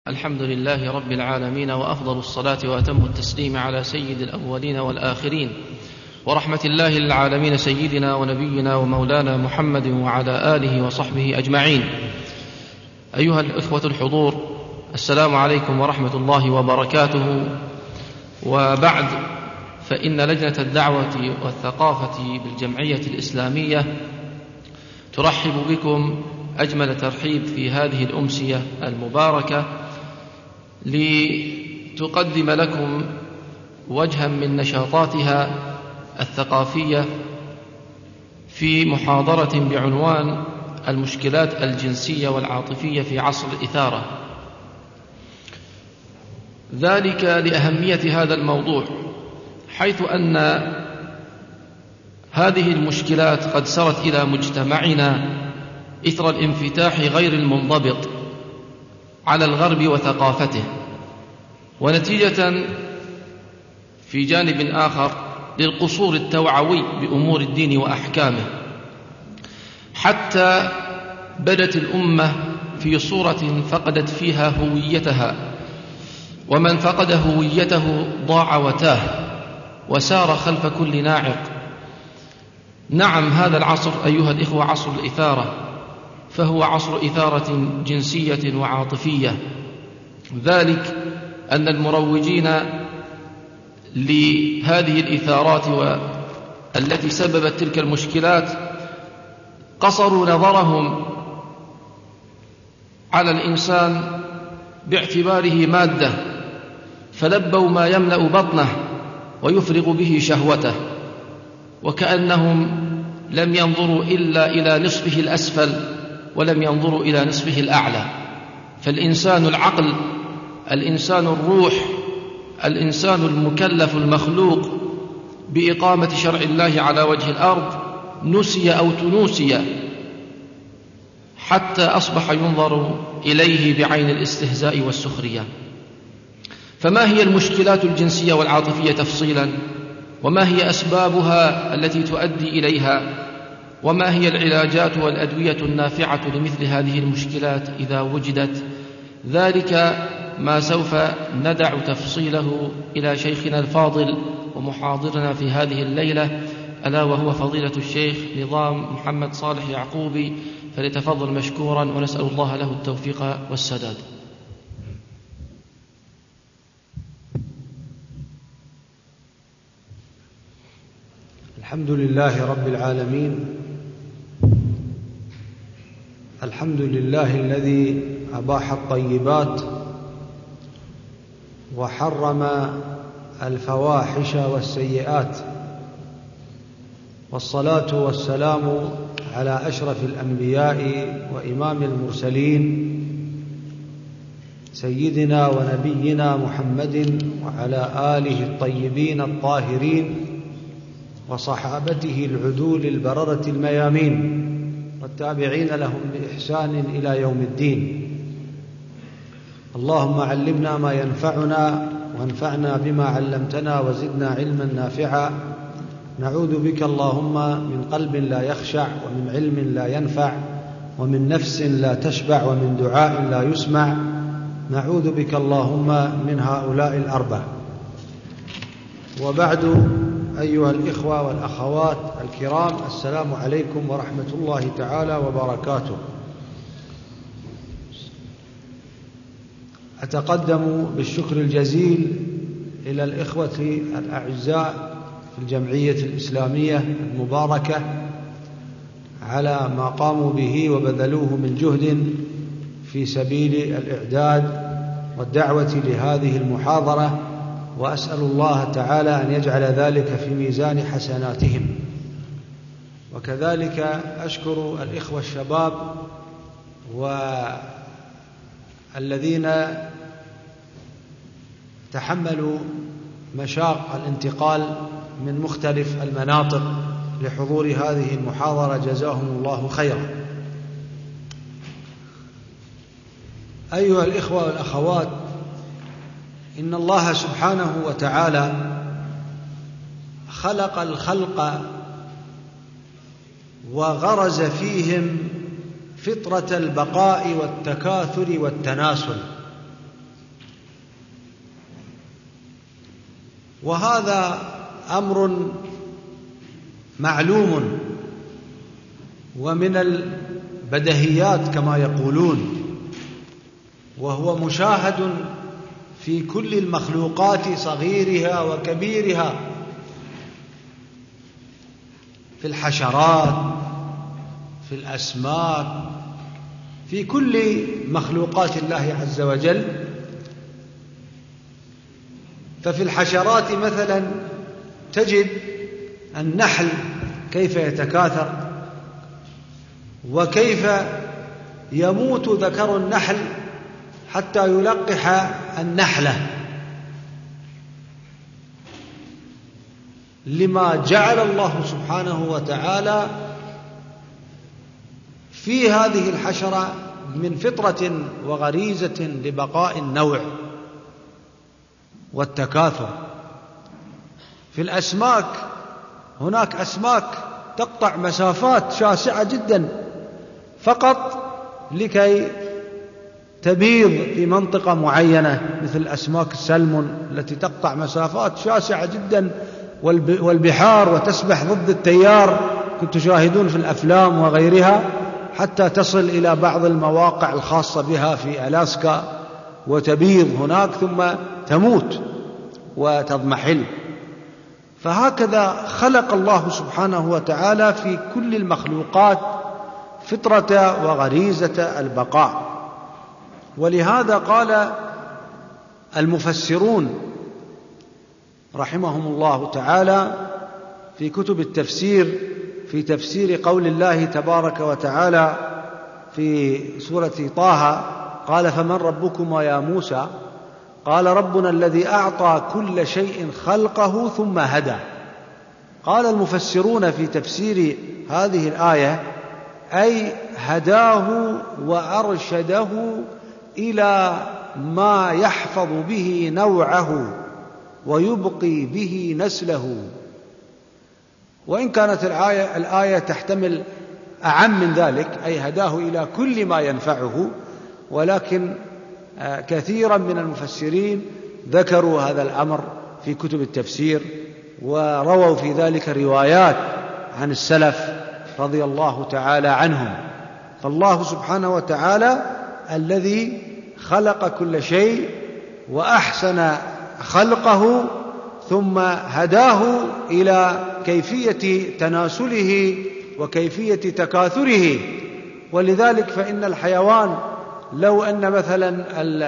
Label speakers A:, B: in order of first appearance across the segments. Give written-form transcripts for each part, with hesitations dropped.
A: الحمد لله رب العالمين، وأفضل الصلاة وأتم التسليم على سيد الأولين والآخرين ورحمة الله للعالمين سيدنا ونبينا ومولانا محمد وعلى آله وصحبه أجمعين. أيها الإخوة الحضور، السلام عليكم ورحمة الله وبركاته. وبعد، فإن لجنة الدعوة والثقافة بالجمعية الإسلامية ترحب بكم أجمل ترحيب في هذه الأمسية المباركة لتقدم لكم وجها من نشاطاتها الثقافية في محاضرة بعنوان المشكلات الجنسية والعاطفية في عصر الإثارة، ذلك لأهمية هذا الموضوع، حيث أن هذه المشكلات قد سرت إلى مجتمعنا إثر الانفتاح غير المنضبط على الغرب وثقافته، ونتيجة في جانب آخر للقصور التوعوي بأمور الدين وأحكامه، حتى بدت الأمة في صورة فقدت فيها هويتها، ومن فقد هويته ضاع وتاه وسار خلف كل ناعق. نعم، هذا العصر أيها الإخوة عصر الإثارة، فهو عصر إثارة جنسية وعاطفية، ذلك أن المروجين لهذه الإثارات التي سببت تلك المشكلات قصروا نظرهم على الإنسان باعتباره مادة، فلبوا ما يملأ بطنه ويفرغ به شهوته، وكأنهم لم ينظروا إلا إلى نصفه الأسفل ولم ينظروا إلى نصفه الأعلى. فالإنسان العقل، الإنسان الروح، الإنسان المكلف المخلوق بإقامة شرع الله على وجه الأرض نسي أو تنوسي، حتى أصبح ينظر إليه بعين الاستهزاء والسخرية. فما هي المشكلات الجنسية والعاطفية تفصيلا؟ وما هي أسبابها التي تؤدي إليها؟ وما هي العلاجات والأدوية النافعة لمثل هذه المشكلات إذا وجدت؟ ذلك ما سوف ندع تفصيله إلى شيخنا الفاضل ومحاضرنا في هذه الليلة، ألا وهو فضيلة الشيخ نظام محمد صالح يعقوبي، فليتفضل مشكورا، ونسأل الله له التوفيق والسداد.
B: الحمد لله رب العالمين، الحمد لله الذي أباح الطيبات وحرم الفواحش والسيئات، والصلاة والسلام على أشرف الأنبياء وإمام المرسلين سيدنا ونبينا محمد وعلى آله الطيبين الطاهرين وصحابته العدول البررة الميامين والتابعين لهم بإحسان إلى يوم الدين. اللهم علمنا ما ينفعنا وانفعنا بما علمتنا وزدنا علما نافعا. نعوذ بك اللهم من قلب لا يخشع، ومن علم لا ينفع، ومن نفس لا تشبع، ومن دعاء لا يسمع. نعوذ بك اللهم من هؤلاء الأربع. وبعد، أيها الإخوة والأخوات الكرام، السلام عليكم ورحمة الله تعالى وبركاته. أتقدم بالشكر الجزيل إلى الإخوة الأعزاء في الجمعية الإسلامية المباركة على ما قاموا به وبذلوه من جهد في سبيل الإعداد والدعوة لهذه المحاضرة، وأسأل الله تعالى أن يجعل ذلك في ميزان حسناتهم. وكذلك أشكر الإخوة الشباب والذين تحملوا مشاق الانتقال من مختلف المناطق لحضور هذه المحاضرة، جزاهم الله خيرا. أيها الإخوة والأخوات، إن الله سبحانه وتعالى خلق الخلق وغرز فيهم فطرة البقاء والتكاثر والتناسل، وهذا أمر معلوم ومن البديهيات كما يقولون، وهو مشاهد في كل المخلوقات صغيرها وكبيرها، في الحشرات، في الأسماك، في كل مخلوقات الله عز وجل. ففي الحشرات مثلا تجد النحل كيف يتكاثر، وكيف يموت ذكر النحل حتى يلقح النحلة، لما جعل الله سبحانه وتعالى في هذه الحشرة من فطرة وغريزة لبقاء النوع والتكاثر. في الأسماك هناك أسماك تقطع مسافات شاسعة جدا فقط لكي تبيض في منطقة معينة، مثل أسماك السلمون التي تقطع مسافات شاسعة جدا والبحار وتسبح ضد التيار، كنت تشاهدون في الأفلام وغيرها، حتى تصل إلى بعض المواقع الخاصة بها في ألاسكا وتبيض هناك ثم تموت وتضمحل. فهكذا خلق الله سبحانه وتعالى في كل المخلوقات فطرة وغريزة البقاء. ولهذا قال المفسرون رحمهم الله تعالى في كتب التفسير في تفسير قول الله تبارك وتعالى في سورة طه: قال فمن ربكما يا موسى؟ قال ربنا الذي أعطى كل شيء خلقه ثم هدى. قال المفسرون في تفسير هذه الآية أي هداه وأرشده إلى ما يحفظ به نوعه ويبقي به نسله. وإن كانت الآية تحتمل أعم من ذلك، أي هداه إلى كل ما ينفعه، ولكن كثيرا من المفسرين ذكروا هذا الأمر في كتب التفسير، ورووا في ذلك روايات عن السلف رضي الله تعالى عنهم. فالله سبحانه وتعالى الذي خلق كل شيء وأحسن خلقه ثم هداه إلى كيفية تناسله وكيفية تكاثره. ولذلك فإن الحيوان لو أن مثلا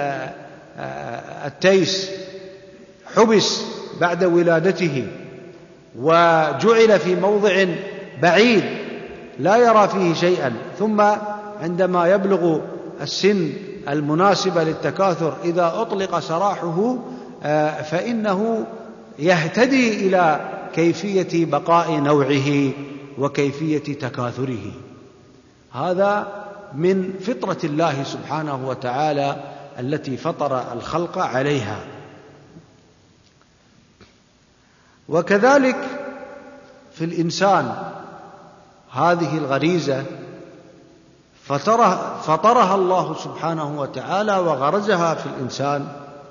B: التيس حبس بعد ولادته وجعل في موضع بعيد لا يرى فيه شيئا، ثم عندما يبلغ السن المناسبة للتكاثر إذا أطلق سراحه فإنه يهتدي إلى كيفية بقاء نوعه وكيفية تكاثره. هذا من فطرة الله سبحانه وتعالى التي فطر الخلق عليها. وكذلك في الإنسان هذه الغريزة فطرها الله سبحانه وتعالى وغرزها في الإنسان،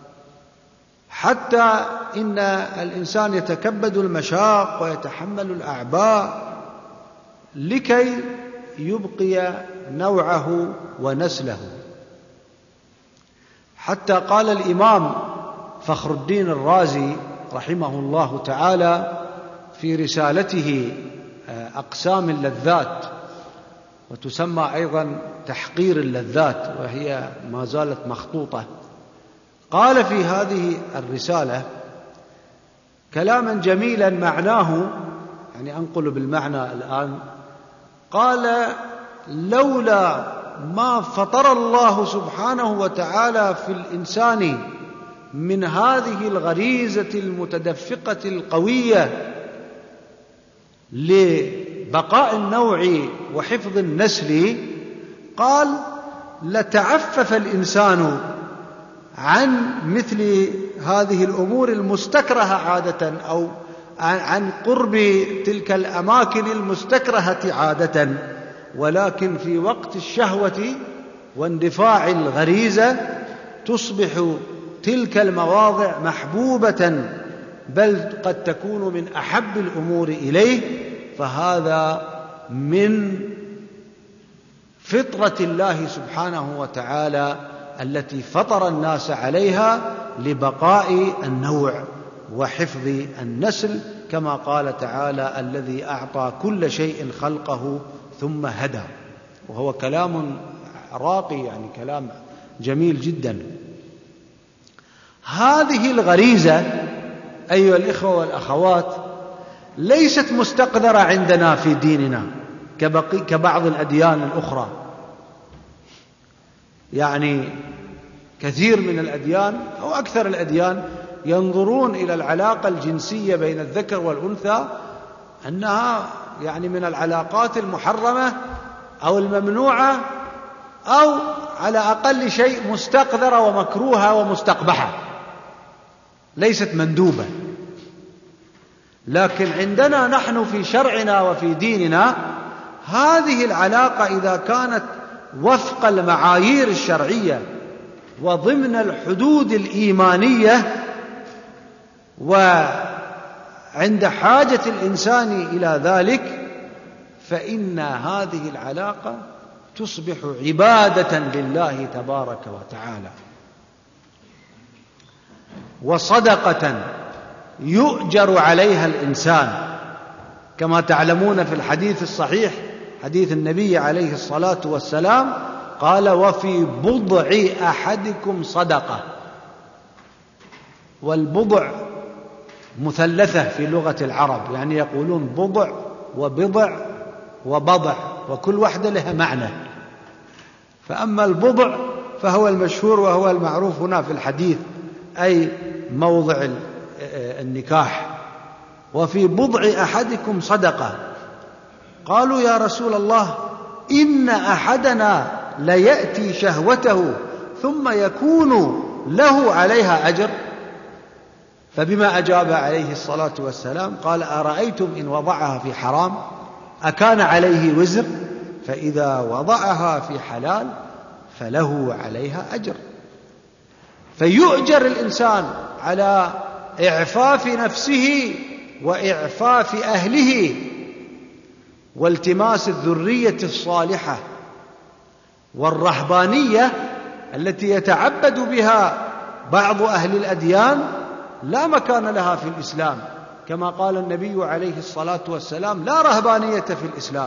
B: حتى إن الإنسان يتكبد المشاق ويتحمل الأعباء لكي يبقي نوعه ونسله. حتى قال الإمام فخر الدين الرازي رحمه الله تعالى في رسالته أقسام اللذات، وتسمى أيضا تحقير اللذات، وهي ما زالت مخطوطة، قال في هذه الرسالة كلاما جميلا معناه، يعني أنقل بالمعنى الآن، قال: لولا ما فطر الله سبحانه وتعالى في الإنسان من هذه الغريزة المتدفقة القوية لبقاء النوع وحفظ النسل، قال: لتعفف الإنسان عن مثل هذه الأمور المستكرهة عادة، أو عن قرب تلك الأماكن المستكرهة عادة، ولكن في وقت الشهوة واندفاع الغريزة تصبح تلك المواضع محبوبة بل قد تكون من أحب الأمور إليه، فهذا من فطرة الله سبحانه وتعالى التي فطر الناس عليها لبقاء النوع وحفظ النسل، كما قال تعالى: الذي أعطى كل شيء خلقه ثم هدى. وهو كلام راقي، يعني كلام جميل جدا. هذه الغريزة أيها الإخوة والأخوات ليست مستقذرة عندنا في ديننا كبعض الأديان الأخرى. يعني كثير من الأديان أو أكثر الأديان ينظرون إلى العلاقة الجنسية بين الذكر والأنثى أنها يعني من العلاقات المحرمة أو الممنوعة، أو على أقل شيء مستقذرة ومكروهة ومستقبحة، ليست مندوبة. لكن عندنا نحن في شرعنا وفي ديننا هذه العلاقة إذا كانت وفق المعايير الشرعية وضمن الحدود الإيمانية وعند حاجة الإنسان إلى ذلك، فإن هذه العلاقة تصبح عبادة لله تبارك وتعالى وصدقة يؤجر عليها الإنسان، كما تعلمون في الحديث الصحيح حديث النبي عليه الصلاة والسلام قال: وفي بضع أحدكم صدقة. والبضع مثلثة في لغة العرب، يعني يقولون بضع وبضع وبضع، وكل واحدة لها معنى. فأما البضع فهو المشهور وهو المعروف هنا في الحديث، أي موضع النكاح. وفي بضع أحدكم صدقة. قالوا: يا رسول الله، إن أحدنا ليأتي شهوته ثم يكون له عليها أجر. فبما أجاب عليه الصلاة والسلام قال: أرأيتم إن وضعها في حرام أكان عليه وزر؟ فإذا وضعها في حلال فله عليها أجر. فيؤجر الإنسان على إعفاف نفسه وإعفاف أهله والتماس الذرية الصالحة. والرهبانية التي يتعبد بها بعض أهل الأديان لا مكان لها في الإسلام، كما قال النبي عليه الصلاة والسلام: لا رهبانية في الإسلام.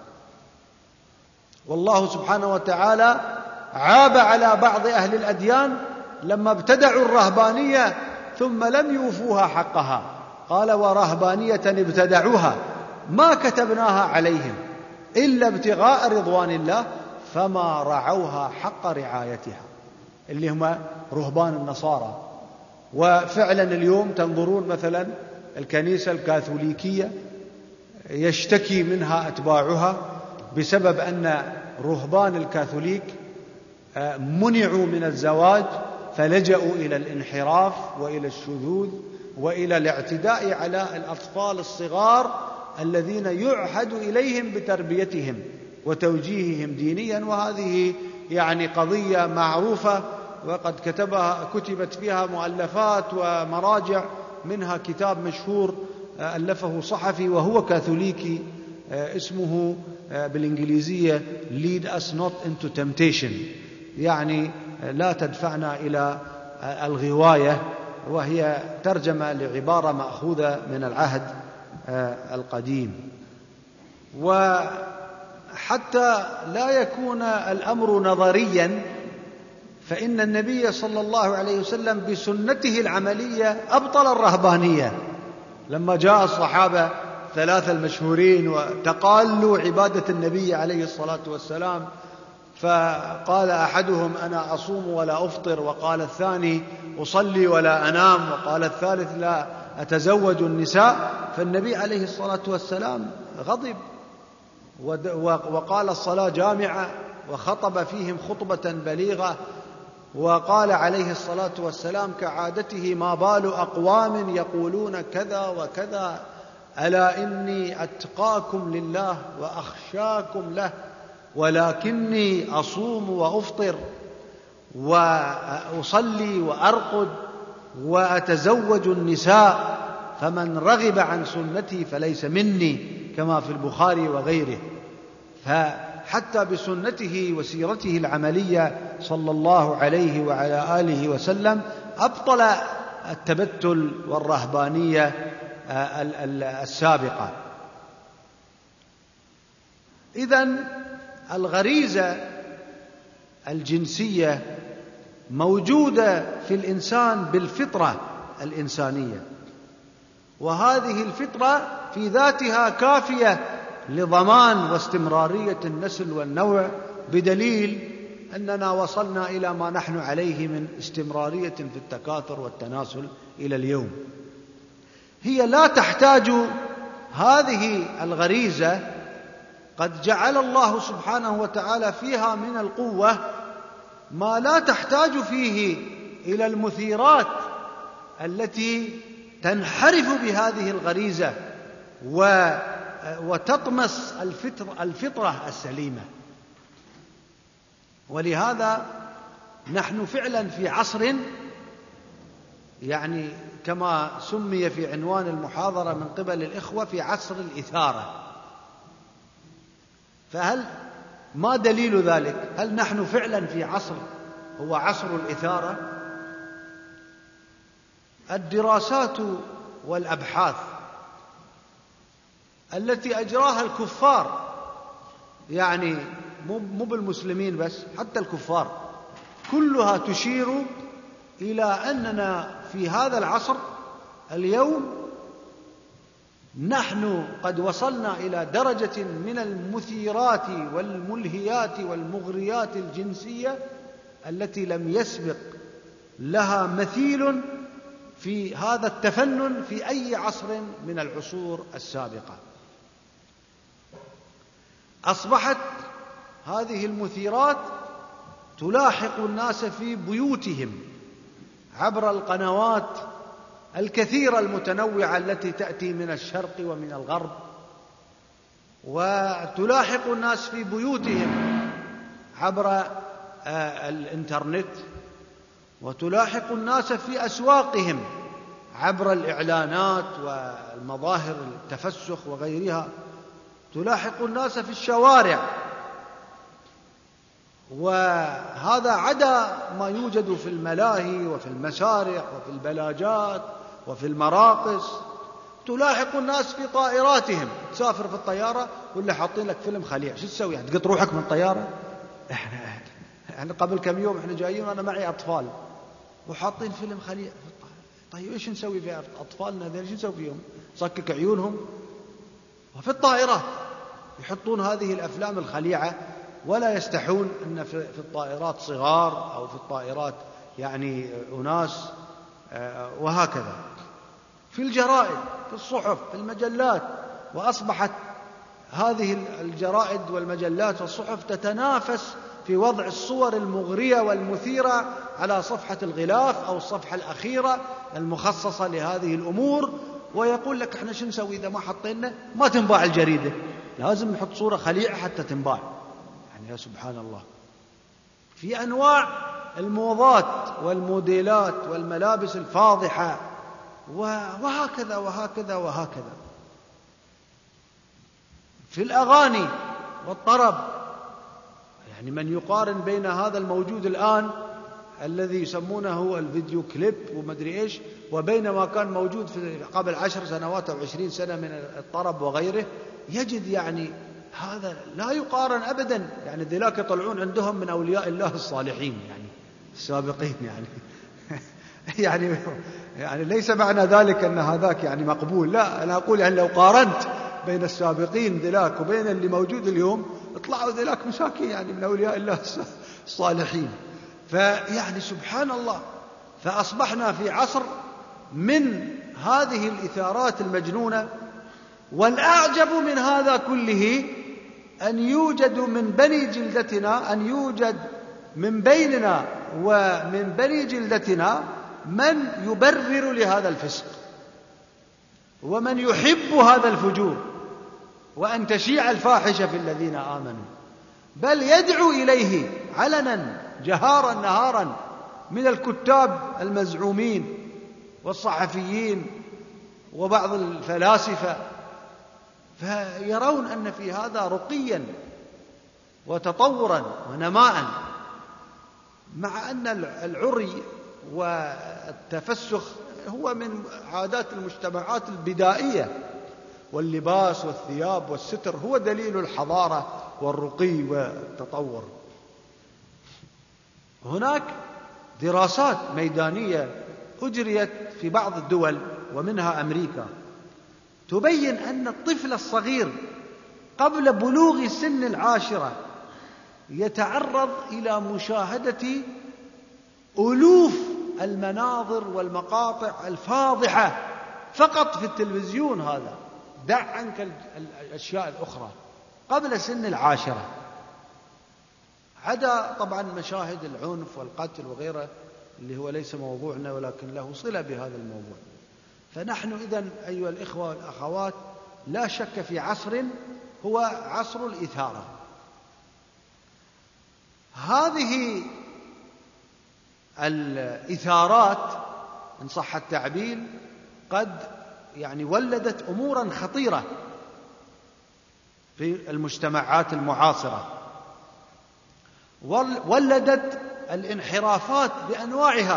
B: والله سبحانه وتعالى عاب على بعض أهل الأديان لما ابتدعوا الرهبانية ثم لم يوفوها حقها، قال: ورهبانية ابتدعوها ما كتبناها عليهم إلا ابتغاء رضوان الله فما رعوها حق رعايتها، اللي هم رهبان النصارى. وفعلا اليوم تنظرون مثلا الكنيسة الكاثوليكية يشتكي منها أتباعها بسبب أن رهبان الكاثوليك منعوا من الزواج، فلجأوا إلى الانحراف وإلى الشذوذ وإلى الاعتداء على الأطفال الصغار الذين يعهد إليهم بتربيتهم وتوجيههم دينيا. وهذه يعني قضية معروفة، وقد كتبت فيها مؤلفات ومراجع، منها كتاب مشهور ألفه صحفي وهو كاثوليكي اسمه بالإنجليزية Lead us not into temptation، يعني لا تدفعنا إلى الغواية، وهي ترجمة لعبارة مأخوذة من العهد القديم. وحتى لا يكون الأمر نظريا، فإن النبي صلى الله عليه وسلم بسنته العملية أبطل الرهبانية. لما جاء الصحابة ثلاثة المشهورين وتقالوا عبادة النبي عليه الصلاة والسلام، فقال أحدهم: أنا أصوم ولا أفطر، وقال الثاني: أصلي ولا أنام، وقال الثالث: لا أتزوج النساء. فالنبي عليه الصلاة والسلام غضب وقال: الصلاة جامعة، وخطب فيهم خطبة بليغة، وقال عليه الصلاة والسلام كعادته: ما بال أقوام يقولون كذا وكذا، ألا إني أتقاكم لله وأخشاكم له، ولكني أصوم وأفطر وأصلي وأرقد وأتزوج النساء فمن رغب عن سنتي فليس مني، كما في البخاري وغيره. فحتى بسنته وسيرته العملية صلى الله عليه وعلى آله وسلم أبطل التبتل والرهبانية السابقة. إذن الغريزة الجنسية موجودة في الإنسان بالفطرة الإنسانية، وهذه الفطرة في ذاتها كافية لضمان واستمرارية النسل والنوع، بدليل أننا وصلنا إلى ما نحن عليه من استمرارية في التكاثر والتناسل إلى اليوم. هي لا تحتاج، هذه الغريزة قد جعل الله سبحانه وتعالى فيها من القوة ما لا تحتاج فيه إلى المثيرات التي تنحرف بهذه الغريزة وتطمس الفطرة السليمة. ولهذا نحن فعلا في عصر، يعني كما سمي في عنوان المحاضرة من قبل الإخوة، في عصر الإثارة. فهل ما دليل ذلك؟ هل نحن فعلا في عصر هو عصر الإثارة؟ الدراسات والأبحاث التي أجراها الكفار، يعني مو بالمسلمين بس، حتى الكفار، كلها تشير إلى أننا في هذا العصر اليوم نحن قد وصلنا إلى درجة من المثيرات والملهيات والمغريات الجنسية التي لم يسبق لها مثيل في هذا التفنن في أي عصر من العصور السابقة. أصبحت هذه المثيرات تلاحق الناس في بيوتهم عبر القنوات الكثيرة المتنوعة التي تأتي من الشرق ومن الغرب، وتلاحق الناس في بيوتهم عبر الإنترنت، وتلاحق الناس في أسواقهم عبر الإعلانات والمظاهر التفسخ وغيرها، تلاحق الناس في الشوارع. وهذا عدا ما يوجد في الملاهي وفي المسارح وفي البلاجات وفي المراقص. تلاحق الناس في طائراتهم، تسافر في الطيارة ولا حاطين لك فيلم خليع، شو تسوي؟ تقط روحك من الطيارة؟ احنا قبل كم يوم احنا جايين وانا معي اطفال وحاطين فيلم خليع في الطائرة. طيب ايش نسوي في اطفالنا ذي؟ ايش نسوي فيهم؟ صكك عيونهم؟ وفي الطائرات يحطون هذه الافلام الخليعة، ولا يستحون ان في الطائرات صغار او في الطائرات يعني اناس، وهكذا في الجرائد، في الصحف، في المجلات. وأصبحت هذه الجرائد والمجلات والصحف تتنافس في وضع الصور المغرية والمثيرة على صفحة الغلاف أو الصفحة الأخيرة المخصصة لهذه الأمور، ويقول لك احنا شو نسوي إذا ما حطينا؟ ما تنباع الجريدة، لازم نحط صورة خليعة حتى تنباع. يعني يا سبحان الله، في أنواع الموضات والموديلات والملابس الفاضحة، وهكذا وهكذا وهكذا. في الأغاني والطرب، يعني من يقارن بين هذا الموجود الآن الذي يسمونه الفيديو كليب ومدري إيش، وبين ما كان موجود قبل 10 سنوات أو 20 سنة من الطرب وغيره، يجد يعني هذا لا يقارن أبدا. يعني ذلك يطلعون عندهم من أولياء الله الصالحين، يعني السابقين، يعني ليس معنى ذلك أن هذاك يعني مقبول، لا، أنا أقول يعني لو قارنت بين السابقين ذلاك وبين اللي موجود اليوم، اطلعوا ذلاك مساكين يعني من أولياء الله الصالحين. فيعني سبحان الله، فأصبحنا في عصر من هذه الإثارات المجنونة. والأعجب من هذا كله أن يوجد من بني جلدتنا، أن يوجد من بيننا ومن بني جلدتنا من يبرر لهذا الفسق، ومن يحب هذا الفجور، وأن تشيع الفاحشة في الذين آمنوا، بل يدعو إليه علنا جهارا نهارا من الكتاب المزعومين والصحفيين وبعض الفلاسفة، فيرون أن في هذا رقيا وتطورا ونماء، مع أن العري والتفسخ هو من عادات المجتمعات البدائية، واللباس والثياب والستر هو دليل الحضارة والرقي والتطور. هناك دراسات ميدانية أجريت في بعض الدول ومنها أمريكا تبين أن الطفل الصغير قبل بلوغ سن 10 يتعرض إلى مشاهدة ألوف المناظر والمقاطع الفاضحة فقط في التلفزيون. هذا دع عنك الأشياء الأخرى قبل سن 10، عدا طبعا مشاهد العنف والقتل وغيره اللي هو ليس موضوعنا ولكن له صلة بهذا الموضوع. فنحن إذن أيها الإخوة والأخوات لا شك في عصر هو عصر الإثارة. هذه الإثارات إن صح التعبير قد ولدت أمورا خطيرة في المجتمعات المعاصرة، ولدت الانحرافات بأنواعها،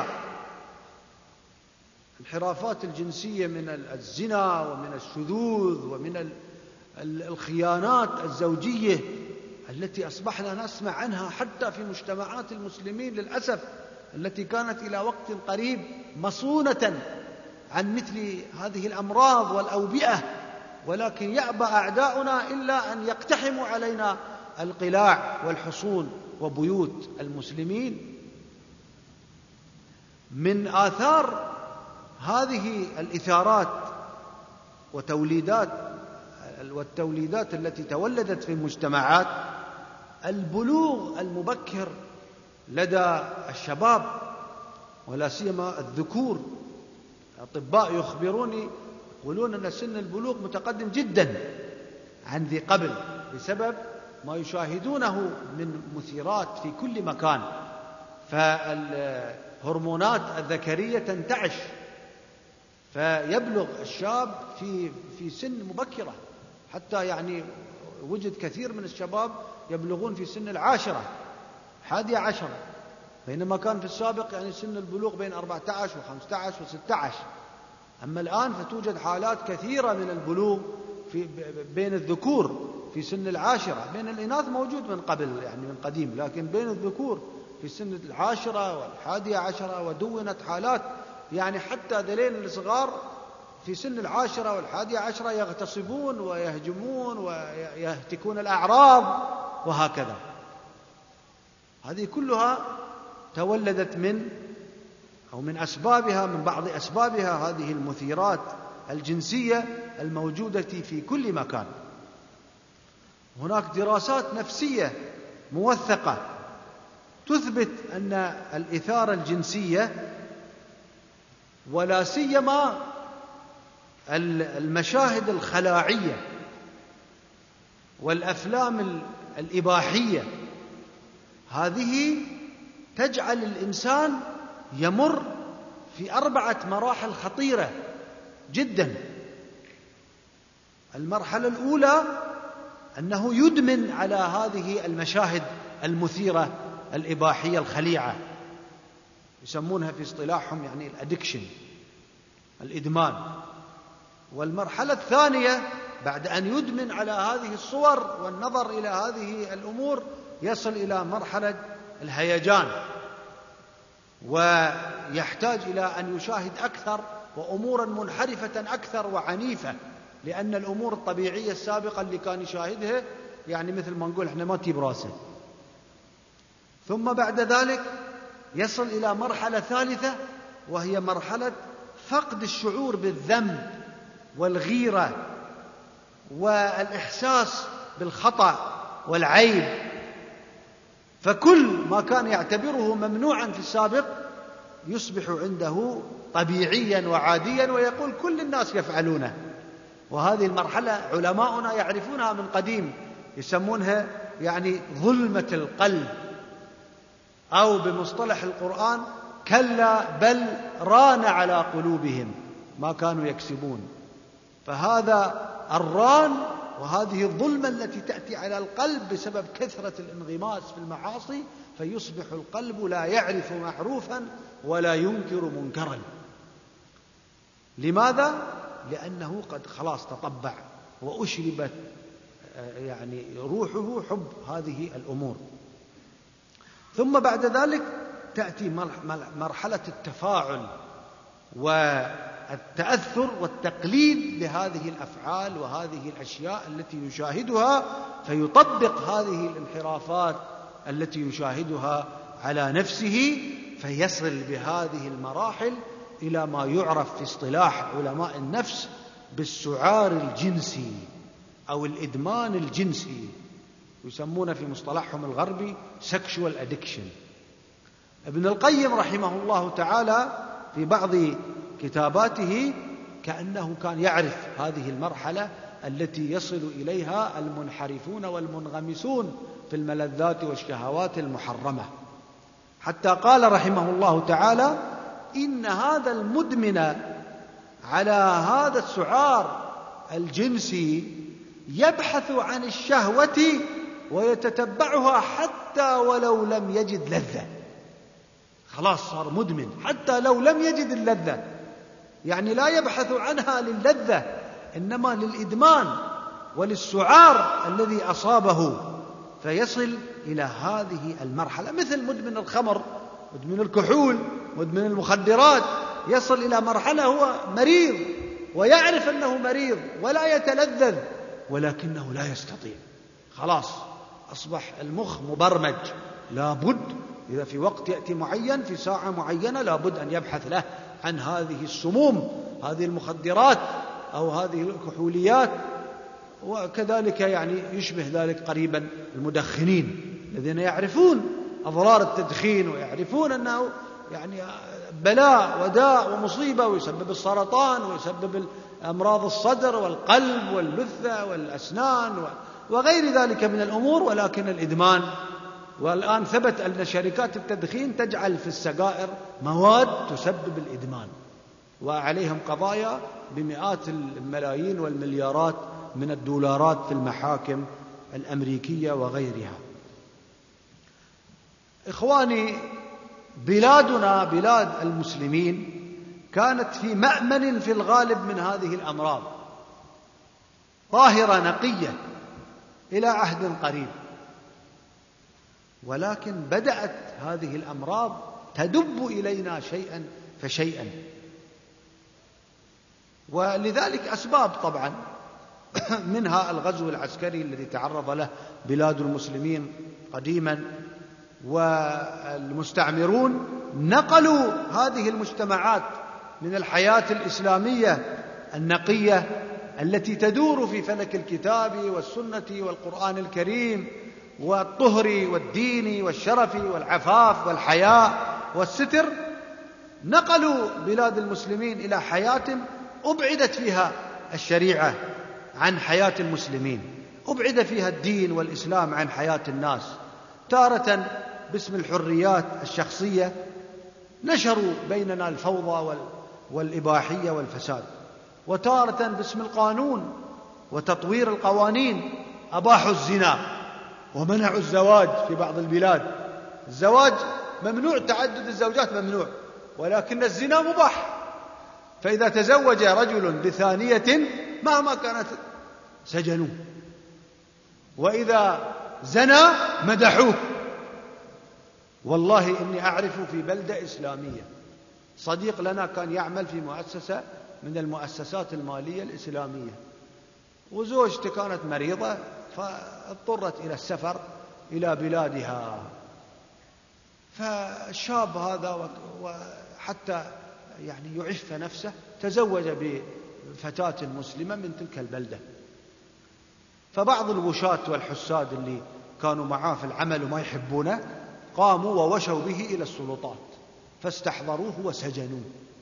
B: الانحرافات الجنسية من الزنا ومن الشذوذ ومن الخيانات الزوجية التي أصبحنا نسمع عنها حتى في مجتمعات المسلمين للأسف، التي كانت إلى وقت قريب مصونة عن مثل هذه الأمراض والأوبئة، ولكن يأبى أعداؤنا إلا أن يقتحموا علينا القلاع والحصون وبيوت المسلمين. من آثار هذه الإثارات والتوليدات التي تولدت في المجتمعات البلوغ المبكر لدى الشباب ولا سيما الذكور. الأطباء يخبروني يقولون أن سن البلوغ متقدم جدا عن ذي قبل بسبب ما يشاهدونه من مثيرات في كل مكان، فالهرمونات الذكرية تنتعش، فيبلغ الشاب في سن مبكرة، حتى وجد كثير من الشباب يبلغون في سن 10 11، بينما كان في السابق سن البلوغ بين 14 و15 و16. أما الآن فتوجد حالات كثيرة من البلوغ بين الذكور في سن 10، بين الإناث موجود من قبل من قديم، لكن بين الذكور في سن 10 و11، ودونت حالات حتى ذلين الصغار في سن 10 و11 يغتصبون ويهجمون ويهتكون الأعراض وهكذا. هذه كلها تولدت من أسبابها، من بعض أسبابها هذه المثيرات الجنسية الموجودة في كل مكان. هناك دراسات نفسية موثقة تثبت أن الإثارة الجنسية ولا سيما المشاهد الخلاعية والأفلام الإباحية هذه تجعل الإنسان يمر في 4 مراحل خطيرة جدا. المرحلة الأولى أنه يدمن على هذه المشاهد المثيرة الإباحية الخليعة، يسمونها في اصطلاحهم الأدكشن، الإدمان. والمرحلة الثانية بعد أن يدمن على هذه الصور والنظر إلى هذه الأمور يصل إلى مرحلة الهيجان، ويحتاج إلى أن يشاهد أكثر وأمورا منحرفة أكثر وعنيفة، لأن الأمور الطبيعية السابقة اللي كان يشاهدها مثل ما نقول إحنا ما تجيب راسه. ثم بعد ذلك يصل إلى مرحلة ثالثة، وهي مرحلة فقد الشعور بالذنب والغيرة والإحساس بالخطأ والعيب، فكل ما كان يعتبره ممنوعا في السابق يصبح عنده طبيعيا وعاديا، ويقول كل الناس يفعلونه. وهذه المرحلة علماؤنا يعرفونها من قديم، يسمونها ظلمة القلب، أو بمصطلح القرآن كلا بل ران على قلوبهم ما كانوا يكسبون. فهذا الران وهذه الظلمة التي تأتي على القلب بسبب كثرة الانغماس في المعاصي، فيصبح القلب لا يعرف معروفا ولا ينكر منكرا. لماذا؟ لأنه قد خلاص تطبع وأشربت يعني روحه حب هذه الأمور. ثم بعد ذلك تأتي مرحلة التفاعل والتأثر والتقليد لهذه الأفعال وهذه الأشياء التي يشاهدها، فيطبق هذه الانحرافات التي يشاهدها على نفسه، فيصل بهذه المراحل إلى ما يعرف في اصطلاح علماء النفس بالسعار الجنسي أو الإدمان الجنسي، يسمون في مصطلحهم الغربي sexual addiction. ابن القيم رحمه الله تعالى في بعض كتاباته كأنه كان يعرف هذه المرحلة التي يصل إليها المنحرفون والمنغمسون في الملذات والشهوات المحرمة، حتى قال رحمه الله تعالى: إن هذا المدمن على هذا السعار الجنسي يبحث عن الشهوة ويتتبعها حتى ولو لم يجد لذة. خلاص صار مدمن حتى لو لم يجد اللذة، يعني لا يبحث عنها للذة إنما للإدمان وللسعار الذي أصابه، فيصل إلى هذه المرحلة. مثل مدمن الخمر، مدمن الكحول، مدمن المخدرات، يصل إلى مرحلة هو مريض ويعرف أنه مريض ولا يتلذذ، ولكنه لا يستطيع. خلاص أصبح المخ مبرمج، لابد إذا في وقت يأتي معين في ساعة معينة لابد أن يبحث له عن هذه السموم، هذه المخدرات أو هذه الكحوليات. وكذلك يعني يشبه ذلك قريبا المدخنين الذين يعرفون أضرار التدخين ويعرفون أنه يعني بلاء وداء ومصيبة، ويسبب السرطان ويسبب أمراض الصدر والقلب واللثة والأسنان وغير ذلك من الأمور، ولكن الإدمان. والآن ثبت أن شركات التدخين تجعل في السجائر مواد تسبب الإدمان، وعليهم قضايا بمئات الملايين والمليارات من الدولارات في المحاكم الأمريكية وغيرها. إخواني، بلادنا بلاد المسلمين كانت في مأمن في الغالب من هذه الأمراض، طاهرة نقية إلى عهد قريب، ولكن بدأت هذه الأمراض تدب إلينا شيئا فشيئا، ولذلك أسباب طبعا، منها الغزو العسكري الذي تعرض له بلاد المسلمين قديما، والمستعمرون نقلوا هذه المجتمعات من الحياة الإسلامية النقية التي تدور في فلك الكتاب والسنة والقرآن الكريم والطهر والدين والشرف والعفاف والحياء والستر، نقلوا بلاد المسلمين إلى حياة أبعدت فيها الشريعة عن حياة المسلمين، أبعد فيها الدين والإسلام عن حياة الناس. تارة باسم الحريات الشخصية نشروا بيننا الفوضى والإباحية والفساد، وتارة باسم القانون وتطوير القوانين أباحوا الزنا ومنعوا الزواج في بعض البلاد. الزواج ممنوع، تعدد الزوجات ممنوع، ولكن الزنا مباح، فإذا تزوج رجل بثانية مهما كانت سجنوه، وإذا زنى مدحوه. والله إني أعرف في بلدة إسلامية صديق لنا كان يعمل في مؤسسة من المؤسسات المالية الإسلامية، وزوجته كانت مريضة فاضطرت إلى السفر إلى بلادها، فالشاب هذا وحتى يعني يعف نفسه تزوج بفتاة مسلمة من تلك البلدة. فبعض الوشاة والحساد اللي كانوا معاه في العمل وما يحبونه قاموا ووشوا به إلى السلطات، فاستحضروه وسجنوه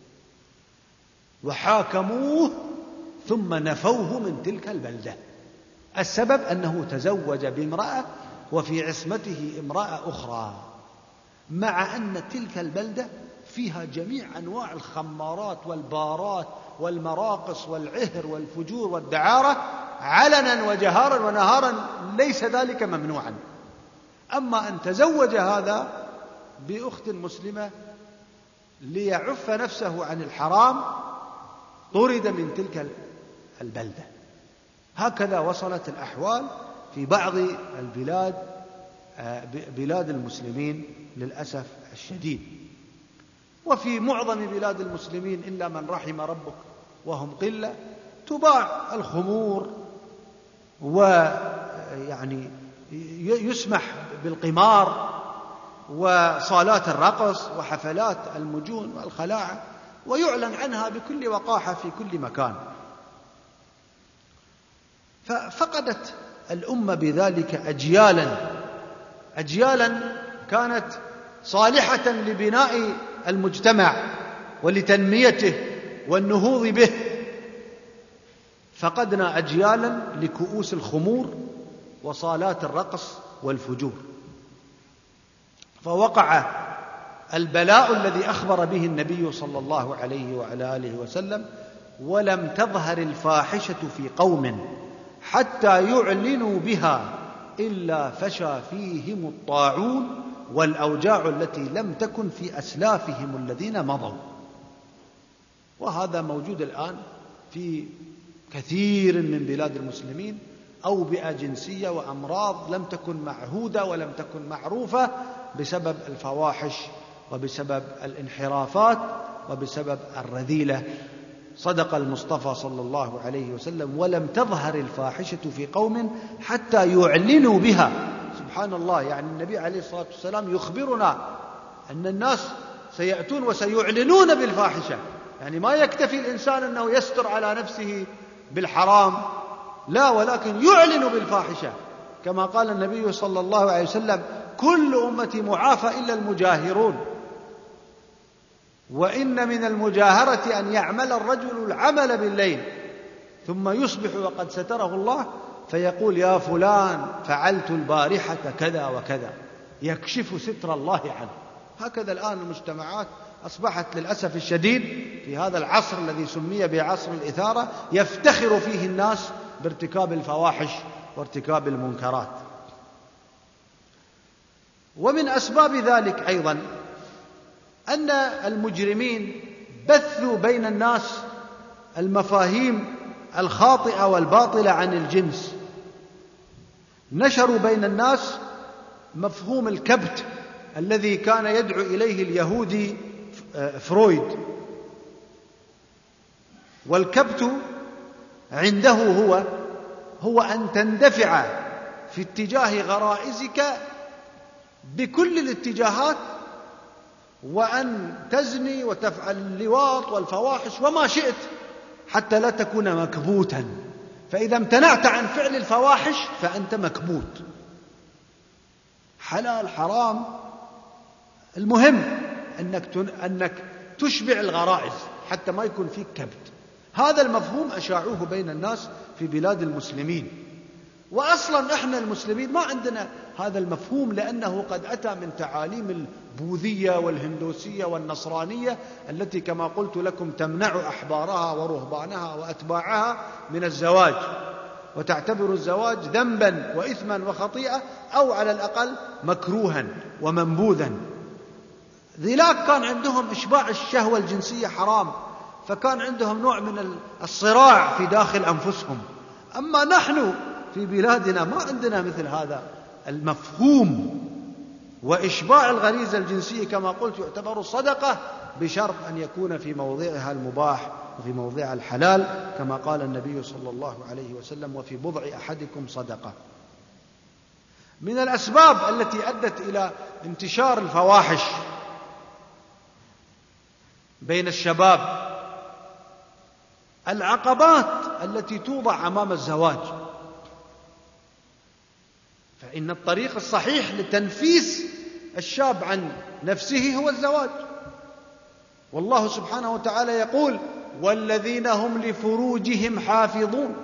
B: وحاكموه ثم نفوه من تلك البلدة. السبب أنه تزوج بامرأة وفي عصمته امرأة أخرى، مع أن تلك البلدة فيها جميع أنواع الخمارات والبارات والمراقص والعهر والفجور والدعارة علنا وجهارا ونهارا، ليس ذلك ممنوعا. أما أن تزوج هذا بأخت مسلمة ليعف نفسه عن الحرام طرد من تلك البلدة. هكذا وصلت الأحوال في بعض البلاد، بلاد المسلمين للأسف الشديد. وفي معظم بلاد المسلمين إلا من رحم ربك وهم قلة تباع الخمور، ويعني يسمح بالقمار وصالات الرقص وحفلات المجون والخلاعة، ويعلن عنها بكل وقاحة في كل مكان. ففقدت الأمة بذلك أجيالا كانت صالحة لبناء المجتمع ولتنميته والنهوض به. فقدنا أجيالا لكؤوس الخمور وصالات الرقص والفجور. فوقع البلاء الذي أخبر به النبي صلى الله عليه وعلى آله وسلم: ولم تظهر الفاحشة في قوم حتى يعلنوا بها إلا فشى فيهم الطاعون والأوجاع التي لم تكن في أسلافهم الذين مضوا. وهذا موجود الآن في كثير من بلاد المسلمين، أوبئة جنسية وأمراض لم تكن معهودة ولم تكن معروفة بسبب الفواحش وبسبب الانحرافات وبسبب الرذيلة. صدق المصطفى صلى الله عليه وسلم: ولم تظهر الفاحشة في قوم حتى يعلنوا بها. سبحان الله، يعني النبي عليه الصلاة والسلام يخبرنا أن الناس سيأتون وسيعلنون بالفاحشة. يعني ما يكتفي الإنسان أنه يستر على نفسه بالحرام، لا، ولكن يعلن بالفاحشة، كما قال النبي صلى الله عليه وسلم: كل أمتي معافى إلا المجاهرون. وإن من المجاهرة أن يعمل الرجل العمل بالليل ثم يصبح وقد ستره الله فيقول: يا فلان فعلت البارحة كذا وكذا، يكشف ستر الله عنه. هكذا الآن المجتمعات أصبحت للأسف الشديد في هذا العصر الذي سمي بعصر الإثارة، يفتخر فيه الناس بارتكاب الفواحش وارتكاب المنكرات. ومن أسباب ذلك أيضا أن المجرمين بثوا بين الناس المفاهيم الخاطئة والباطلة عن الجنس. نشروا بين الناس مفهوم الكبت الذي كان يدعو إليه اليهودي فرويد. والكبت عنده هو أن تندفع في اتجاه غرائزك بكل الاتجاهات، وأن تزني وتفعل اللواط والفواحش وما شئت حتى لا تكون مكبوتا. فإذا امتنعت عن فعل الفواحش فأنت مكبوت. حلال حرام، المهم أنك تشبع الغرائز حتى ما يكون فيك كبت. هذا المفهوم أشاعوه بين الناس في بلاد المسلمين. وأصلا إحنا المسلمين ما عندنا هذا المفهوم، لأنه قد أتى من تعاليم البوذية والهندوسية والنصرانية التي كما قلت لكم تمنع أحبارها ورهبانها وأتباعها من الزواج، وتعتبر الزواج ذنبا وإثما وخطيئة، أو على الأقل مكروها ومنبوذا. ذلك كان عندهم إشباع الشهوة الجنسية حرام، فكان عندهم نوع من الصراع في داخل أنفسهم. أما نحن في بلادنا ما عندنا مثل هذا المفهوم. وإشباع الغريزة الجنسية كما قلت يعتبر صدقة بشرط أن يكون في موضعها المباح وفي موضعها الحلال، كما قال النبي صلى الله عليه وسلم: وفي بضع أحدكم صدقة. من الأسباب التي أدت إلى انتشار الفواحش بين الشباب العقبات التي توضع أمام الزواج. فإن الطريق الصحيح لتنفيس الشاب عن نفسه هو الزواج. والله سبحانه وتعالى يقول: والذين هم لفروجهم حافظون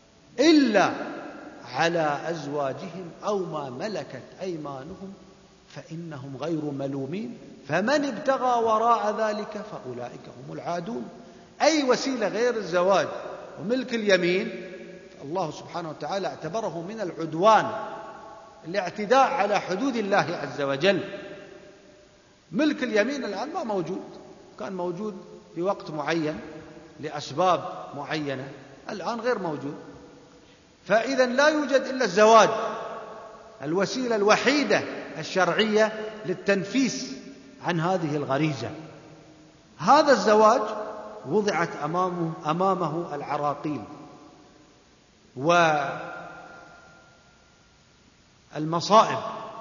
B: إلا على أزواجهم أو ما ملكت أيمانهم فإنهم غير ملومين، فمن ابتغى وراء ذلك فأولئك هم العادون. أي وسيلة غير الزواج وملك اليمين الله سبحانه وتعالى اعتبره من العدوان، الاعتداء على حدود الله عز وجل. ملك اليمين الآن ما موجود، كان موجود في وقت معين لأسباب معينة، الآن غير موجود. فإذا لا يوجد إلا الزواج، الوسيلة الوحيدة الشرعية للتنفيس عن هذه الغريزة. هذا الزواج وضعت أمامه العراقيل والمصائب.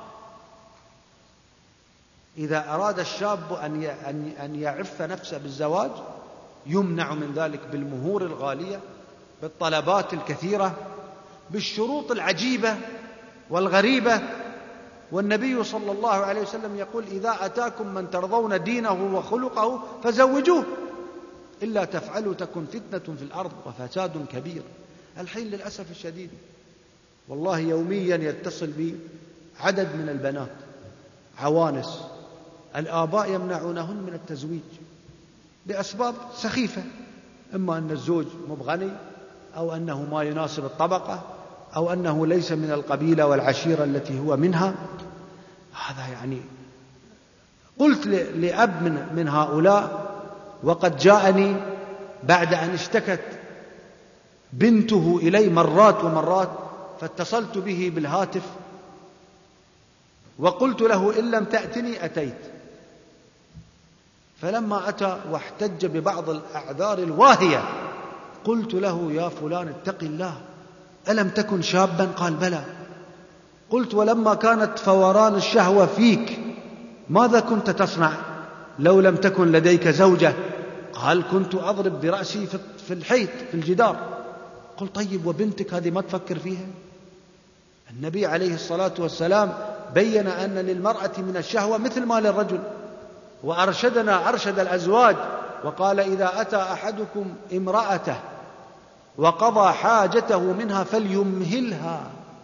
B: إذا أراد الشاب أن يعف نفسه بالزواج يمنع من ذلك بالمهور الغالية، بالطلبات الكثيرة، بالشروط العجيبة والغريبة. والنبي صلى الله عليه وسلم يقول: إذا أتاكم من ترضون دينه وخلقه فزوجوه، إلا تفعلوا تكن فتنة في الأرض وفساد كبير. الحين للأسف الشديد والله يوميا يتصل بي عدد من البنات عوانس، الآباء يمنعونهن من التزويج بأسباب سخيفة، إما أن الزوج مبغني، أو أنه ما يناسب الطبقة، أو أنه ليس من القبيلة والعشيرة التي هو منها. هذا يعني قلت لأب من هؤلاء، وقد جاءني بعد أن اشتكت بنته إلي مرات ومرات، فاتصلت به بالهاتف وقلت له: إن لم تأتني أتيت. فلما أتى واحتج ببعض الأعذار الواهية قلت له: يا فلان اتق الله، ألم تكن شابا؟ قال: بلى. قلت: ولما كانت فوران الشهوة فيك ماذا كنت تصنع لو لم تكن لديك زوجة؟ قال: كنت أضرب برأسي في الحيط في الجدار. قلت: طيب وبنتك هذه ما تفكر فيها؟ النبي عليه الصلاة والسلام بين أن للمرأة من الشهوة مثل ما للرجل، وأرشدنا أرشد الأزواج وقال: إذا أتى أحدكم امرأته وقضى حاجته منها فليمهلها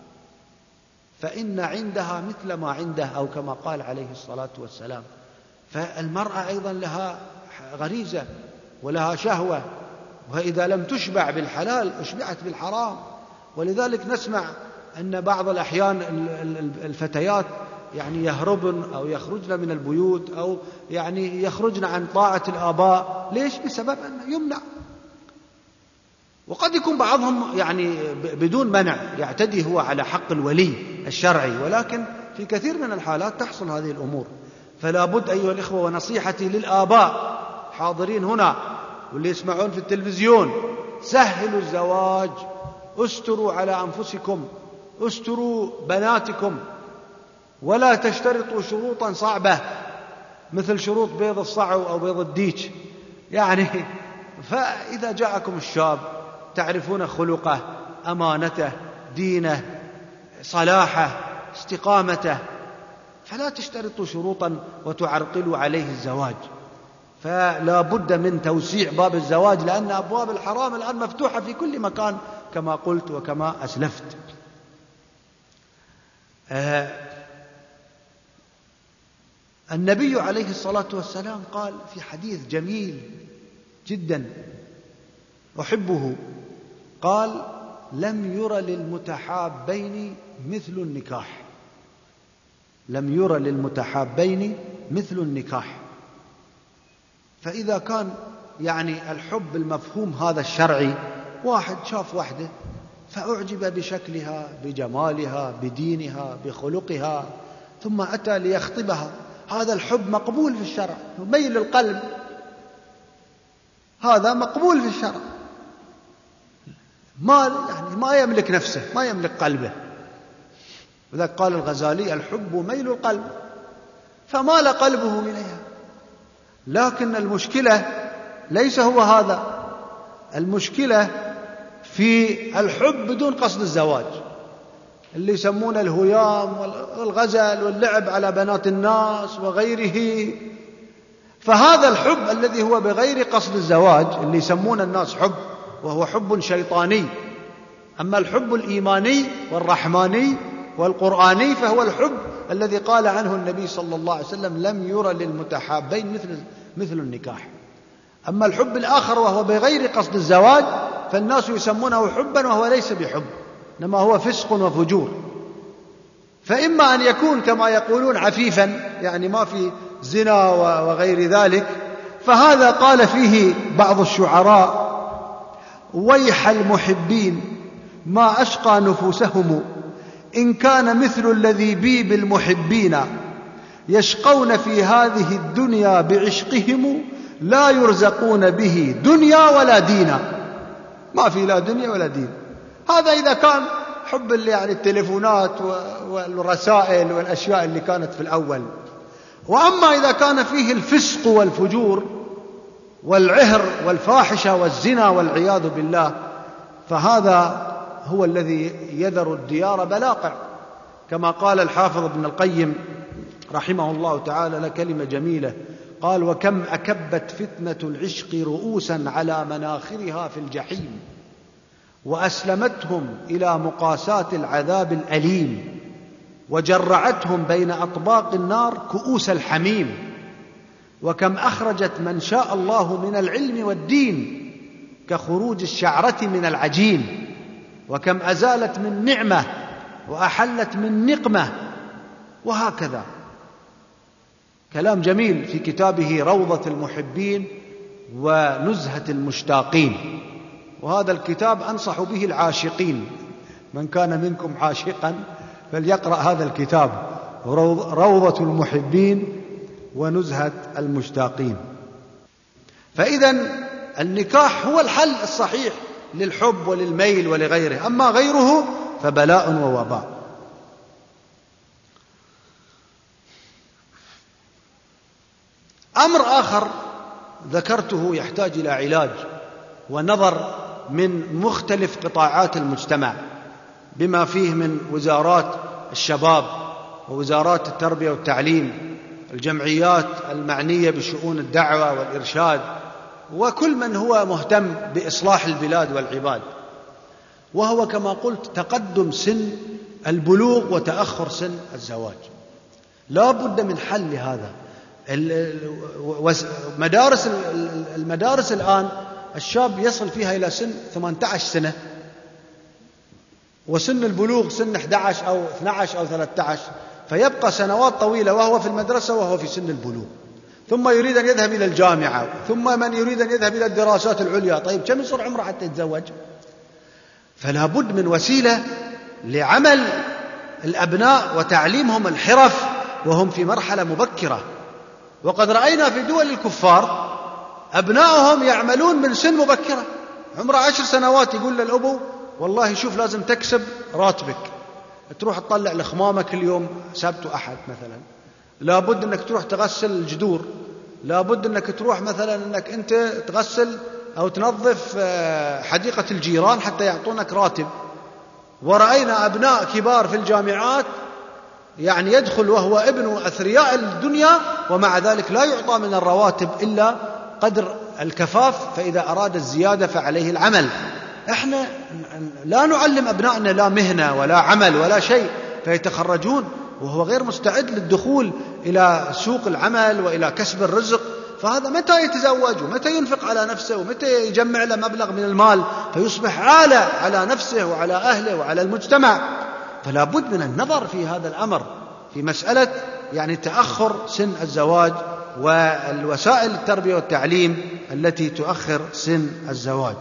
B: فإن عندها مثل ما عنده، أو كما قال عليه الصلاة والسلام. فالمرأة أيضا لها غريزة ولها شهوة، وإذا لم تشبع بالحلال أشبعت بالحرام. ولذلك نسمع أن بعض الأحيان الفتيات يعني يهربن أو يخرجن من البيوت، أو يعني يخرجن عن طاعة الآباء. ليش؟ بسبب أنه يمنع. وقد يكون بعضهم يعني بدون منع يعتدي هو على حق الولي الشرعي، ولكن في كثير من الحالات تحصل هذه الأمور. فلا بد أيها الإخوة، ونصيحتي للآباء حاضرين هنا واللي يسمعون في التلفزيون: سهلوا الزواج، استروا على أنفسكم، استروا بناتكم، ولا تشترطوا شروطا صعبة مثل شروط بيض الصعو أو بيض الديك. يعني فإذا جاءكم الشاب تعرفون خلقه، أمانته، دينه، صلاحه، استقامته، فلا تشترطوا شروطا وتعرقلوا عليه الزواج. فلا بد من توسيع باب الزواج، لأن أبواب الحرام الآن مفتوحة في كل مكان كما قلت وكما أسلفت. النبي عليه الصلاة والسلام قال في حديث جميل جدا أحبه، قال: لم ير للمتحابين مثل النكاح. لم ير للمتحابين مثل النكاح. فإذا كان يعني الحب المفهوم هذا الشرعي، واحد شاف وحده فأعجب بشكلها، بجمالها، بدينها، بخلقها، ثم أتى ليخطبها، هذا الحب مقبول في الشرع، ميل القلب، هذا مقبول في الشرع. ما يملك نفسه، ما يملك قلبه. وذلك قال الغزالي: الحب ميل القلب، فمال قلبه إليها. لكن المشكلة ليس هو هذا، المشكلة في الحب بدون قصد الزواج، اللي يسمون الهيام والغزل واللعب على بنات الناس وغيره. فهذا الحب الذي هو بغير قصد الزواج اللي يسمون الناس حب، وهو حب شيطاني. أما الحب الإيماني والرحماني والقرآني فهو الحب الذي قال عنه النبي صلى الله عليه وسلم: لم ير للمتحابين مثل النكاح. أما الحب الآخر وهو بغير قصد الزواج فالناس يسمونه حبا وهو ليس بحب، إنما هو فسق وفجور. فإما أن يكون كما يقولون عفيفا، يعني ما في زنا وغير ذلك، فهذا قال فيه بعض الشعراء: ويح المحبين ما أشقى نفوسهم إن كان مثل الذي بي بالمحبين، يشقون في هذه الدنيا بعشقهم لا يرزقون به دنيا ولا دينا. ما في لا دنيا ولا دين. هذا إذا كان حب يعني التليفونات والرسائل والأشياء اللي كانت في الأول. وأما إذا كان فيه الفسق والفجور والعهر والفاحشة والزنا والعياذ بالله، فهذا هو الذي يذر الديار بلاقع، كما قال الحافظ ابن القيم رحمه الله تعالى لكلمة جميلة، قال: وكم أكبت فتنة العشق رؤوسا على مناخرها في الجحيم، وأسلمتهم إلى مقاساة العذاب الأليم، وجرعتهم بين أطباق النار كؤوس الحميم، وكم أخرجت من شاء الله من العلم والدين كخروج الشعرة من العجين، وكم أزالت من نعمة وأحلت من نقمة، وهكذا. كلام جميل في كتابه روضة المحبين ونزهة المشتاقين، وهذا الكتاب أنصح به العاشقين، من كان منكم عاشقا فليقرأ هذا الكتاب، روضة المحبين ونزهة المشتاقين. فإذا النكاح هو الحل الصحيح للحب وللميل ولغيره، أما غيره فبلاء ووباء. أمر آخر ذكرته يحتاج إلى علاج ونظر من مختلف قطاعات المجتمع، بما فيه من وزارات الشباب ووزارات التربية والتعليم، الجمعيات المعنية بشؤون الدعوة والإرشاد، وكل من هو مهتم بإصلاح البلاد والعباد، وهو كما قلت تقدم سن البلوغ وتأخر سن الزواج. لا بد من حل لهذا. المدارس الآن الشاب يصل فيها إلى سن 18 سنة، وسن البلوغ سن 11 أو 12 أو 13، فيبقى سنوات طويلة وهو في المدرسة وهو في سن البلوغ، ثم يريد أن يذهب إلى الجامعة، ثم من يريد أن يذهب إلى الدراسات العليا. طيب كم يصير عمره حتى يتزوج؟ فلا بد من وسيلة لعمل الأبناء وتعليمهم الحرف وهم في مرحلة مبكرة. وقد رأينا في دول الكفار أبنائهم يعملون من سن مبكرة، عمره 10 سنوات يقول للأبو: والله شوف لازم تكسب راتبك، تروح تطلع الخمامة كل يوم سبت وأحد مثلا، لابد أنك تروح تغسل الجدور، لابد أنك تروح مثلا أنك أنت تغسل أو تنظف حديقة الجيران حتى يعطونك راتب. ورأينا أبناء كبار في الجامعات يعني يدخل وهو ابن أثرياء الدنيا، ومع ذلك لا يعطى من الرواتب إلا قدر الكفاف، فإذا أراد الزيادة فعليه العمل. احنا لا نعلم أبنائنا لا مهنة ولا عمل ولا شيء، فيتخرجون وهو غير مستعد للدخول إلى سوق العمل وإلى كسب الرزق. فهذا متى يتزوج ومتى ينفق على نفسه ومتى يجمع له مبلغ من المال فيصبح عالة على نفسه وعلى أهله وعلى المجتمع. فلا بد من النظر في هذا الأمر، في مسألة يعني تأخر سن الزواج والوسائل التربية والتعليم التي تؤخر سن الزواج.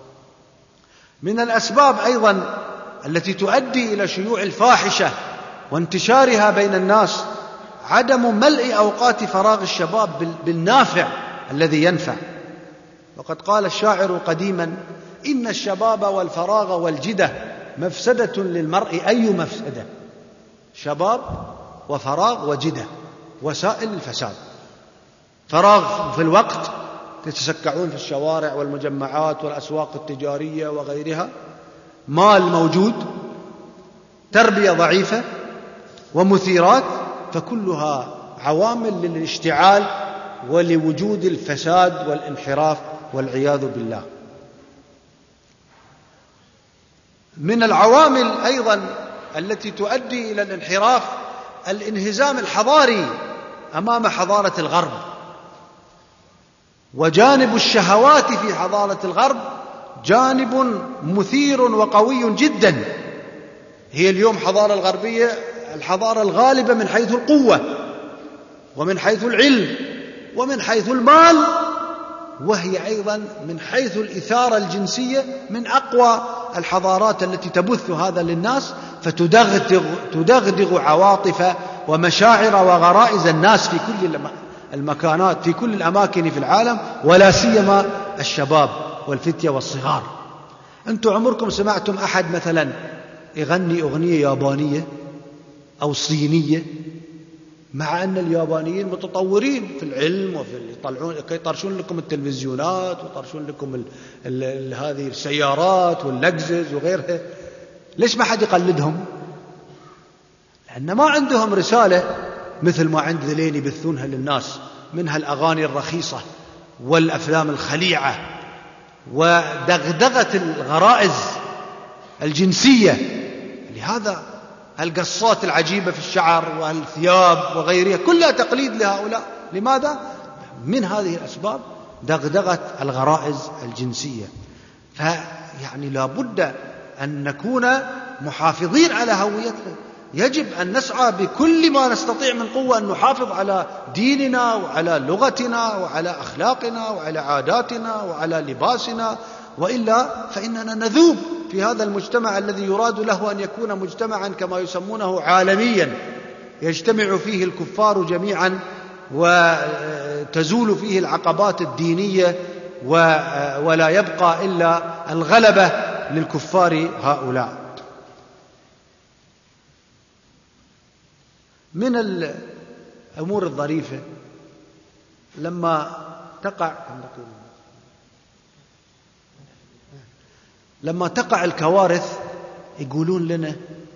B: من الأسباب أيضا التي تؤدي إلى شيوع الفاحشة وانتشارها بين الناس عدم ملء أوقات فراغ الشباب بالنافع الذي ينفع. وقد قال الشاعر قديما: إن الشباب والفراغ والجدة مفسدة للمرء أي مفسدة. شباب وفراغ وجدة، وسائل الفساد. فراغ في الوقت، تتسكعون في الشوارع والمجمعات والأسواق التجارية وغيرها، مال موجود، تربية ضعيفة ومثيرات، فكلها عوامل للاشتعال ولوجود الفساد والانحراف والعياذ بالله. من العوامل أيضا التي تؤدي إلى الانحراف الانهزام الحضاري أمام حضارة الغرب، وجانب الشهوات في حضارة الغرب جانب مثير وقوي جدا. هي اليوم حضارة الغربية الحضارة الغالبة من حيث القوة ومن حيث العلم ومن حيث المال، وهي أيضا من حيث الإثارة الجنسية من أقوى الحضارات التي تبث هذا للناس، فتدغدغ عواطف ومشاعر وغرائز الناس في كل المكانات، في كل الأماكن في العالم، ولا سيما الشباب والفتية والصغار. أنتم عمركم سمعتم أحد مثلا يغني أغنية يابانية أو صينية، مع أن اليابانيين متطورين في العلم وفي يطرشون لكم التلفزيونات ويطرشون لكم هذه السيارات واللكزس وغيرها؟ ليش ما حد يقلدهم؟ لأن ما عندهم رسالة مثل ما عند ذلين يبثونها للناس، منها الأغاني الرخيصة والأفلام الخليعة ودغدغة الغرائز الجنسية. لهذا القصات العجيبة في الشعر والثياب وغيرها كلها تقليد لهؤلاء. لماذا؟ من هذه الأسباب، دغدغة الغرائز الجنسية. فيعني لا بد أن نكون محافظين على هويتنا. يجب أن نسعى بكل ما نستطيع من قوة أن نحافظ على ديننا وعلى لغتنا وعلى أخلاقنا وعلى عاداتنا وعلى لباسنا، وإلا فإننا نذوب في هذا المجتمع الذي يراد له أن يكون مجتمعا كما يسمونه عالميا، يجتمع فيه الكفار جميعا وتزول فيه العقبات الدينية ولا يبقى إلا الغلبة للكفار هؤلاء. من الأمور الظريفة لما تقع الكوارث يقولون لنا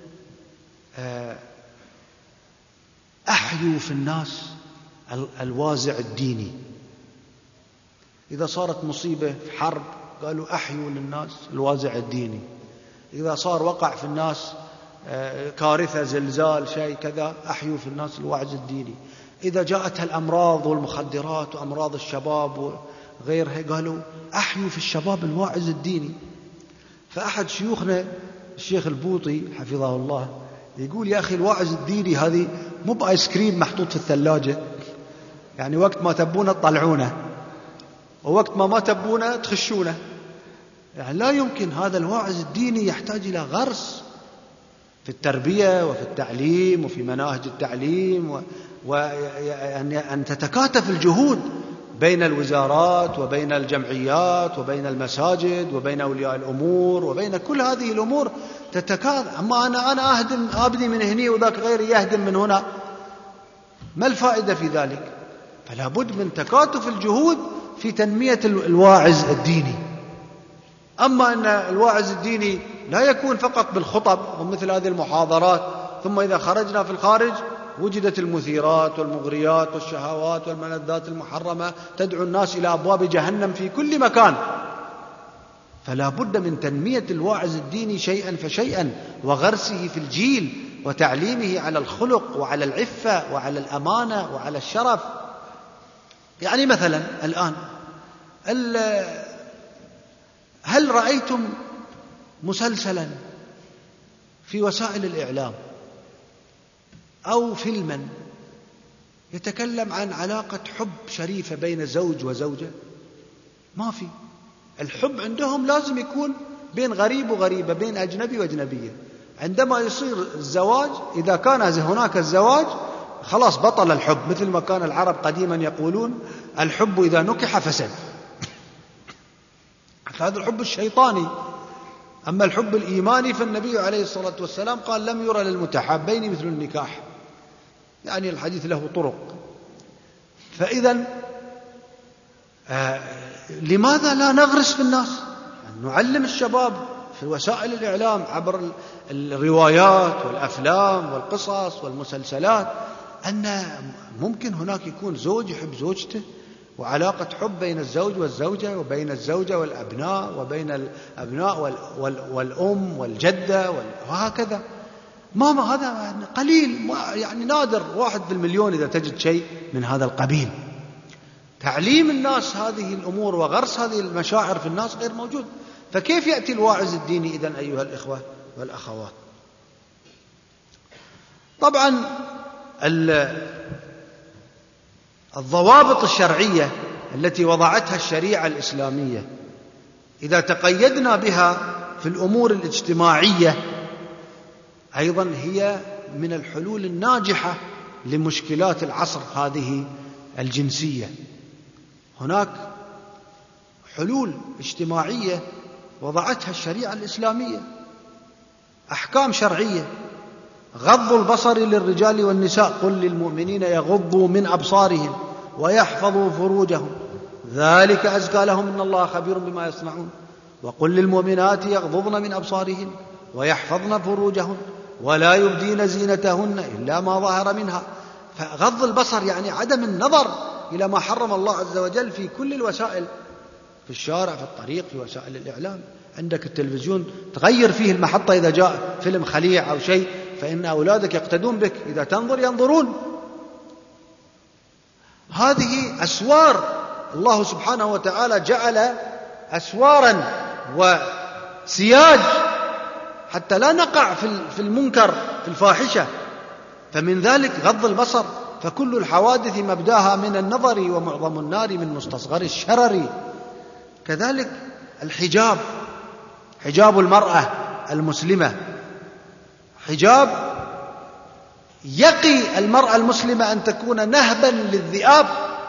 B: أحيوا في الناس الوازع الديني. إذا صارت مصيبة في حرب قالوا أحيوا للناس الوازع الديني. إذا صار وقع في الناس كارثة زلزال شيء كذا أحيوا في الناس الوعظ الديني. إذا جاءتها الأمراض والمخدرات وأمراض الشباب وغيرها قالوا أحيوا في الشباب الواعظ الديني. فأحد شيوخنا الشيخ البوطي حفظه الله يقول يا أخي الواعظ الديني هذه مو بآيس كريم محطوط في الثلاجة، يعني وقت ما تبونه تطلعونه ووقت ما تبونه تخشونه. يعني لا يمكن. هذا الواعظ الديني يحتاج إلى غرس في التربية وفي التعليم وفي مناهج التعليم، وأن تتكاتف الجهود بين الوزارات وبين الجمعيات وبين المساجد وبين أولياء الأمور وبين كل هذه الأمور تتكاثر. أما أنا أبني من هنا وذاك غيري يهدم من هنا، ما الفائدة في ذلك؟ فلا بد من تكاتف الجهود في تنمية الواعظ الديني. أما أن الواعظ الديني لا يكون فقط بالخطب ومثل هذه المحاضرات، ثم إذا خرجنا في الخارج وجدت المثيرات والمغريات والشهوات والملذات المحرمة تدعو الناس إلى أبواب جهنم في كل مكان. فلا بد من تنمية الواعظ الديني شيئا فشيئا، وغرسه في الجيل وتعليمه على الخلق وعلى العفة وعلى الأمانة وعلى الشرف. يعني مثلا الآن هل رأيتم مسلسلا في وسائل الإعلام أو فيلما يتكلم عن علاقة حب شريفة بين زوج وزوجة؟ ما في. الحب عندهم لازم يكون بين غريب وغريبة، بين أجنبي وأجنبية. عندما يصير الزواج، إذا كان هناك الزواج خلاص بطل الحب، مثل ما كان العرب قديما يقولون الحب إذا نكح فسد. هذا الحب الشيطاني. أما الحب الإيماني فالنبي عليه الصلاة والسلام قال لم يرى للمتحابين مثل النكاح، يعني الحديث له طرق. فإذا لماذا لا نغرس في الناس؟ نعلم الشباب في وسائل الإعلام عبر الروايات والأفلام والقصص والمسلسلات أن ممكن هناك يكون زوج يحب زوجته، وعلاقة حب بين الزوج والزوجة وبين الزوجة والأبناء وبين الأبناء والأم والجدة وهكذا. ما هذا قليل، يعني نادر، 1 في المليون إذا تجد شيء من هذا القبيل. تعليم الناس هذه الأمور وغرس هذه المشاعر في الناس غير موجود. فكيف يأتي الواعظ الديني إذن أيها الإخوة والأخوات؟ طبعا الضوابط الشرعية التي وضعتها الشريعة الإسلامية إذا تقيدنا بها في الأمور الاجتماعية أيضا هي من الحلول الناجحة لمشكلات العصر هذه الجنسية. هناك حلول اجتماعية وضعتها الشريعة الإسلامية، أحكام شرعية: غض البصر للرجال والنساء، قل للمؤمنين يغضوا من أبصارهم ويحفظوا فروجهم ذلك أزكى لهم إن الله خبير بما يصنعون، وقل للمؤمنات يغضضن من أبصارهن ويحفظن فروجهن ولا يبدين زينتهن إلا ما ظهر منها. فغض البصر يعني عدم النظر إلى ما حرم الله عز وجل في كل الوسائل، في الشارع، في الطريق، في وسائل الإعلام. عندك التلفزيون تغير فيه المحطة إذا جاء فيلم خليع أو شيء، فإن أولادك يقتدون بك، إذا تنظر ينظرون. هذه أسوار الله سبحانه وتعالى جعل أسوارا وسياج حتى لا نقع في المنكر، في الفاحشة. فمن ذلك غض البصر، فكل الحوادث مبداها من النظر ومعظم النار من مستصغر الشرر. كذلك الحجاب، حجاب المرأة المسلمة، حجاب يقي المرأة المسلمة أن تكون نهبا للذئاب.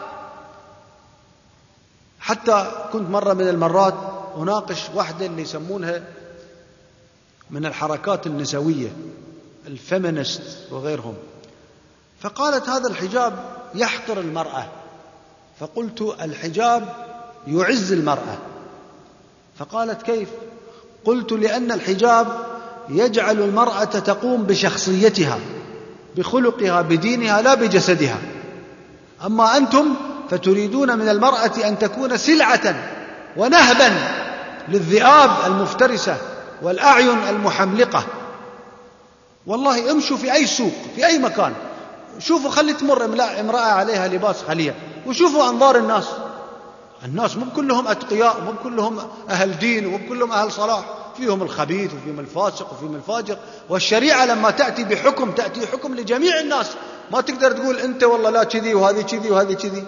B: حتى كنت مرة من المرات أناقش واحدة اللي يسمونها من الحركات النسوية، الفيمينست وغيرهم، فقالت هذا الحجاب يحقر المرأة. فقلت الحجاب يعز المرأة. فقالت كيف؟ قلت لأن الحجاب يجعل المرأة تقوم بشخصيتها، بخلقها، بدينها، لا بجسدها. أما أنتم فتريدون من المرأة أن تكون سلعة ونهبا للذئاب المفترسة والأعين المحملقة. والله امشوا في أي سوق، في أي مكان، شوفوا، خلي تمر امرأة عليها لباس خليع وشوفوا أنظار الناس. الناس مو كلهم أتقياء، مو كلهم أهل دين، ومو كلهم أهل صلاح، فيهم الخبيث وفيهم الفاسق وفيهم الفاجر. والشريعة لما تأتي بحكم تأتي حكم لجميع الناس، ما تقدر تقول أنت والله لا كذي وهذه كذي وهذه كذي.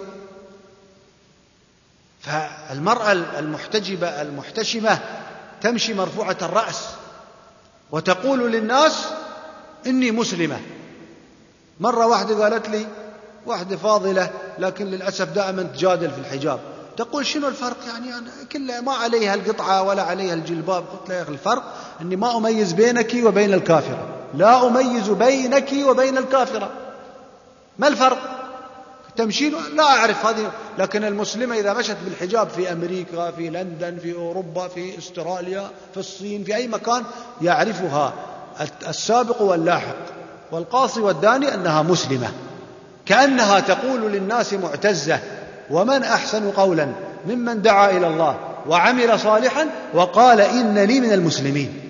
B: فالمرأة المحتجبة المحتشمة تمشي مرفوعة الرأس وتقول للناس إني مسلمة. مرة واحدة قالت لي، واحدة فاضلة لكن للأسف دائما تجادل في الحجاب، تقول شنو الفرق؟ يعني أنا كلها ما عليها القطعة ولا عليها الجلباب. قلت لها الفرق أني ما أميز بينك وبين الكافرة، لا أميز بينك وبين الكافرة. ما الفرق؟ تمشين لا أعرف هذه. لكن المسلمة إذا مشت بالحجاب في أمريكا، في لندن، في أوروبا، في أستراليا، في الصين، في أي مكان، يعرفها السابق واللاحق والقاصي والداني أنها مسلمة، كأنها تقول للناس معتزة: ومن أحسن قولا ممن دعا إلى الله وعمل صالحا وقال إنني من المسلمين.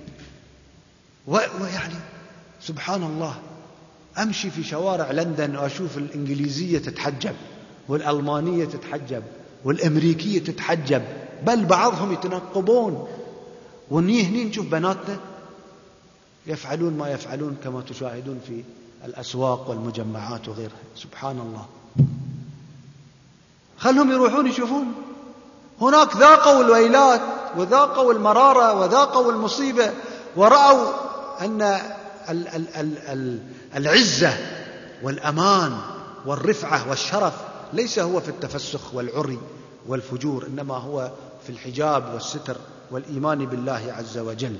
B: ويعني سبحان الله، أمشي في شوارع لندن وأشوف الإنجليزية تتحجب والألمانية تتحجب والأمريكية تتحجب، بل بعضهم يتنقبون. ونهني نشوف بناتنا يفعلون ما يفعلون كما تشاهدون في الأسواق والمجمعات وغيرها. سبحان الله، خلهم يروحون يشوفون. هناك ذاقوا الويلات وذاقوا المرارة وذاقوا المصيبة، ورأوا أن العزة والأمان والرفعة والشرف ليس هو في التفسخ والعري والفجور، إنما هو في الحجاب والستر والإيمان بالله عز وجل.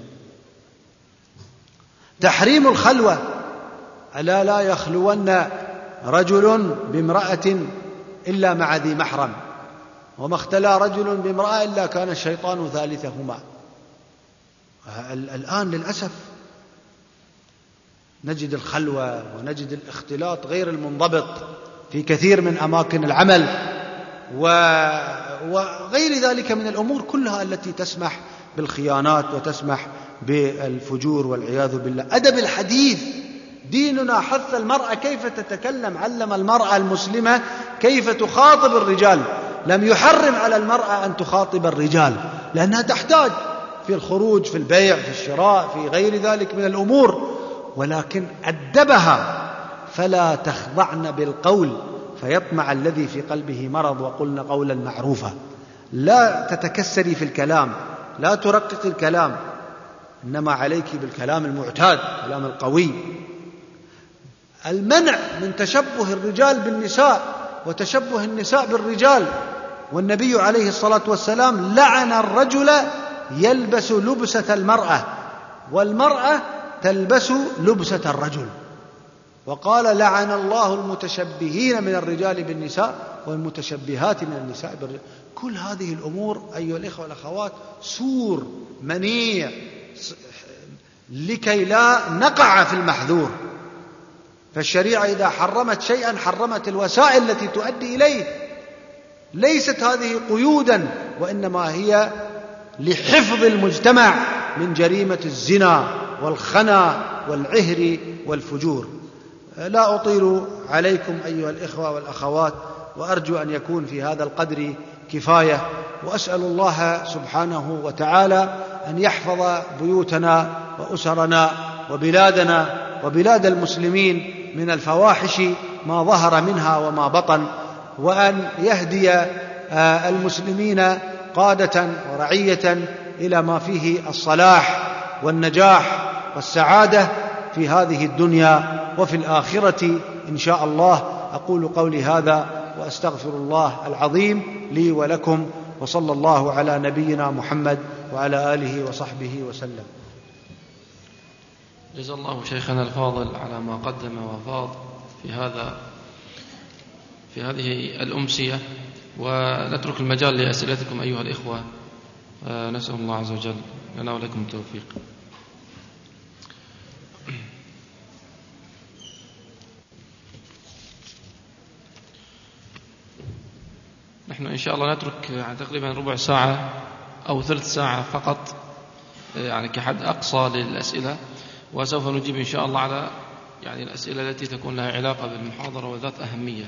B: تحريم الخلوة: ألا لا يخلون رجل بامرأة إلا مع ذي محرم، وما اختلى رجل بامرأة إلا كان الشيطان ثالثهما. الآن للأسف نجد الخلوة ونجد الاختلاط غير المنضبط في كثير من أماكن العمل وغير ذلك من الأمور كلها التي تسمح بالخيانات وتسمح بالفجور والعياذ بالله. أدب الحديث، ديننا حث المرأة كيف تتكلم، علم المرأة المسلمة كيف تخاطب الرجال، لم يحرم على المرأة أن تخاطب الرجال لأنها تحتاج في الخروج، في البيع، في الشراء، في غير ذلك من الأمور، ولكن أدبها فلا تخضعن بالقول فيطمع الذي في قلبه مرض وقلن قولا معروفا. لا تتكسري في الكلام، لا ترقق الكلام، إنما عليك بالكلام المعتاد، الكلام القوي. المنع من تشبه الرجال بالنساء وتشبه النساء بالرجال، والنبي عليه الصلاة والسلام لعن الرجل يلبس لبسة المرأة والمرأة تلبس لبسة الرجل، وقال لعن الله المتشبهين من الرجال بالنساء والمتشبهات من النساء بالرجال. كل هذه الأمور أيها الإخوة والأخوات سور منيع لكي لا نقع في المحذور. فالشريعة إذا حرمت شيئا حرمت الوسائل التي تؤدي إليه، ليست هذه قيودا، وإنما هي لحفظ المجتمع من جريمة الزنا والخنا والعهر والفجور. لا أطيل عليكم أيها الإخوة والأخوات، وأرجو أن يكون في هذا القدر كفاية، وأسأل الله سبحانه وتعالى أن يحفظ بيوتنا وأسرنا وبلادنا وبلاد المسلمين من الفواحش ما ظهر منها وما بطن، وأن يهدي المسلمين قادة ورعية إلى ما فيه الصلاح والنجاح والسعادة في هذه الدنيا وفي الآخرة إن شاء الله. أقول قولي هذا وأستغفر الله العظيم لي ولكم، وصلى الله على نبينا محمد وعلى آله وصحبه وسلم.
A: جزا الله شيخنا الفاضل على ما قدم وفاض في هذه الأمسية، ونترك المجال لأسئلتكم أيها الإخوة. نسأل الله عز وجل لنا ولكم التوفيق. نحن إن شاء الله نترك تقريبا ربع ساعة أو ثلث ساعة فقط، يعني كحد أقصى للأسئلة، وسوف نجيب إن شاء الله على الأسئلة التي تكون لها علاقة بالمحاضرة وذات أهمية.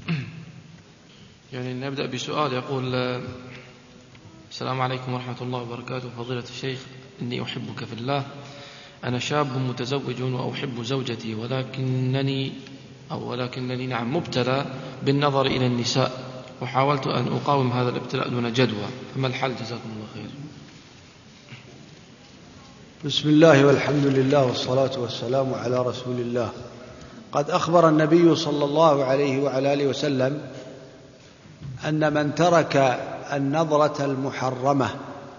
A: نبدأ بسؤال يقول: السلام عليكم ورحمة الله وبركاته. فضيلة الشيخ، إني أحبك في الله. أنا شاب متزوج وأحب زوجتي، ولكنني مبتلى بالنظر إلى النساء، وحاولت أن أقاوم هذا الابتلاء دون جدوى، فما الحل؟ جزاكم الله خير.
B: بسم الله والحمد لله والصلاة والسلام على رسول الله. قد أخبر النبي صلى الله عليه وعلى آله وسلم أن من ترك النظرة المحرمة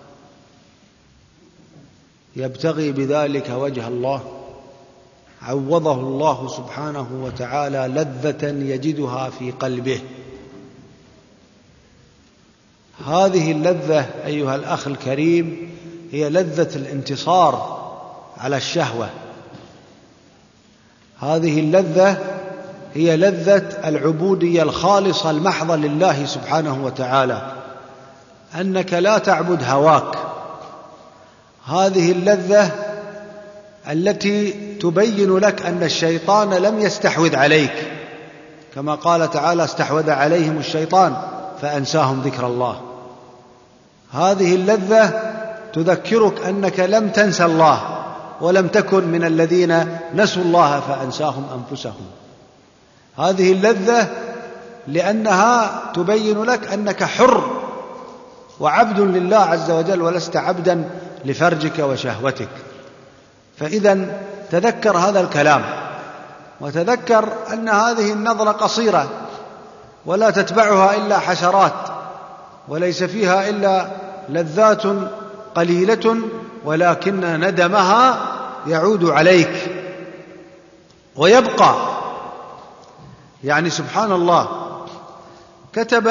B: يبتغي بذلك وجه الله عوضه الله سبحانه وتعالى لذة يجدها في قلبه. هذه اللذة أيها الأخ الكريم هي لذة الانتصار على الشهوة. هذه اللذة هي لذة العبودية الخالصة المحضة لله سبحانه وتعالى، أنك لا تعبد هواك. هذه اللذة التي تبين لك أن الشيطان لم يستحوذ عليك، كما قال تعالى: استحوذ عليهم الشيطان فأنساهم ذكر الله. هذه اللذة تذكرك أنك لم تنسى الله ولم تكن من الذين نسوا الله فأنساهم أنفسهم. هذه اللذة لأنها تبين لك أنك حر وعبد لله عز وجل، ولست عبدا لفرجك وشهوتك. فإذا تذكر هذا الكلام، وتذكر أن هذه النظرة قصيرة ولا تتبعها إلا حشرات، وليس فيها إلا لذات قليلة، ولكن ندمها يعود عليك ويبقى. سبحان الله، كتب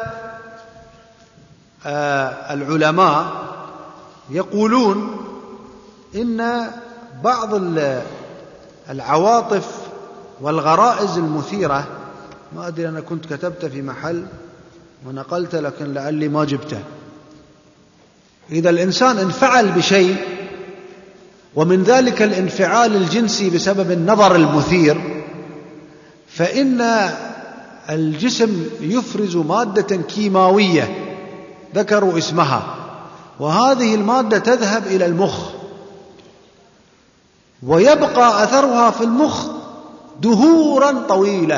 B: العلماء يقولون إن بعض العواطف والغرائز المثيرة، ما أدري، أنا كنت كتبت في محل ونقلت لكن لعلي ما جبته. إذا الإنسان انفعل بشيء ومن ذلك الانفعال الجنسي بسبب النظر المثير، فإن الجسم يفرز مادة كيماوية ذكروا اسمها، وهذه المادة تذهب إلى المخ ويبقى أثرها في المخ دهورا طويلة،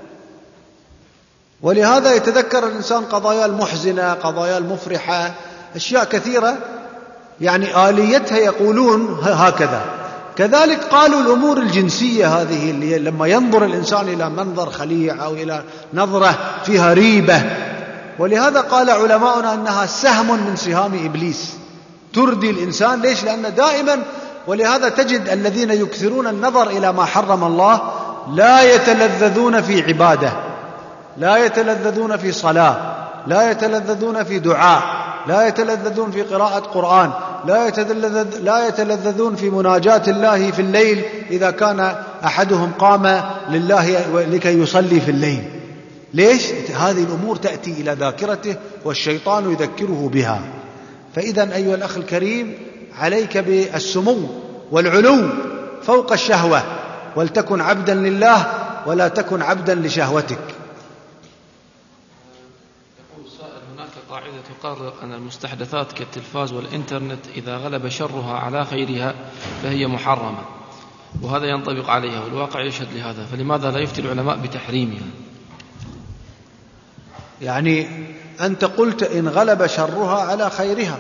B: ولهذا يتذكر الإنسان قضايا المحزنة، قضايا المفرحة، أشياء كثيرة يعني آليتها يقولون هكذا. كذلك قالوا الأمور الجنسية هذه اللي لما ينظر الإنسان إلى منظر خليع أو إلى نظرة فيها ريبة، ولهذا قال علماؤنا أنها سهم من سهام إبليس تردي الإنسان. ليش؟ لأن دائما، ولهذا تجد الذين يكثرون النظر إلى ما حرم الله لا يتلذذون في عبادة، لا يتلذذون في صلاة، لا يتلذذون في دعاء، لا يتلذذون في قراءة قرآن، لا يتلذذون في مناجاة الله في الليل إذا كان أحدهم قام لله لكي يصلي في الليل. ليش؟ هذه الأمور تأتي إلى ذاكرته والشيطان يذكره بها. فإذا أيها الأخ الكريم، عليك بالسمو والعلو فوق الشهوة، ولتكن عبدا لله ولا تكن عبدا لشهوتك.
A: هناك قاعدة تقرر أن المستحدثات كالتلفاز والإنترنت إذا غلب شرها على خيرها فهي محرمة، وهذا ينطبق عليها والواقع يشهد لهذا، فلماذا لا يفتي العلماء بتحريمها؟
B: يعني أنت قلت إن غلب شرها على خيرها،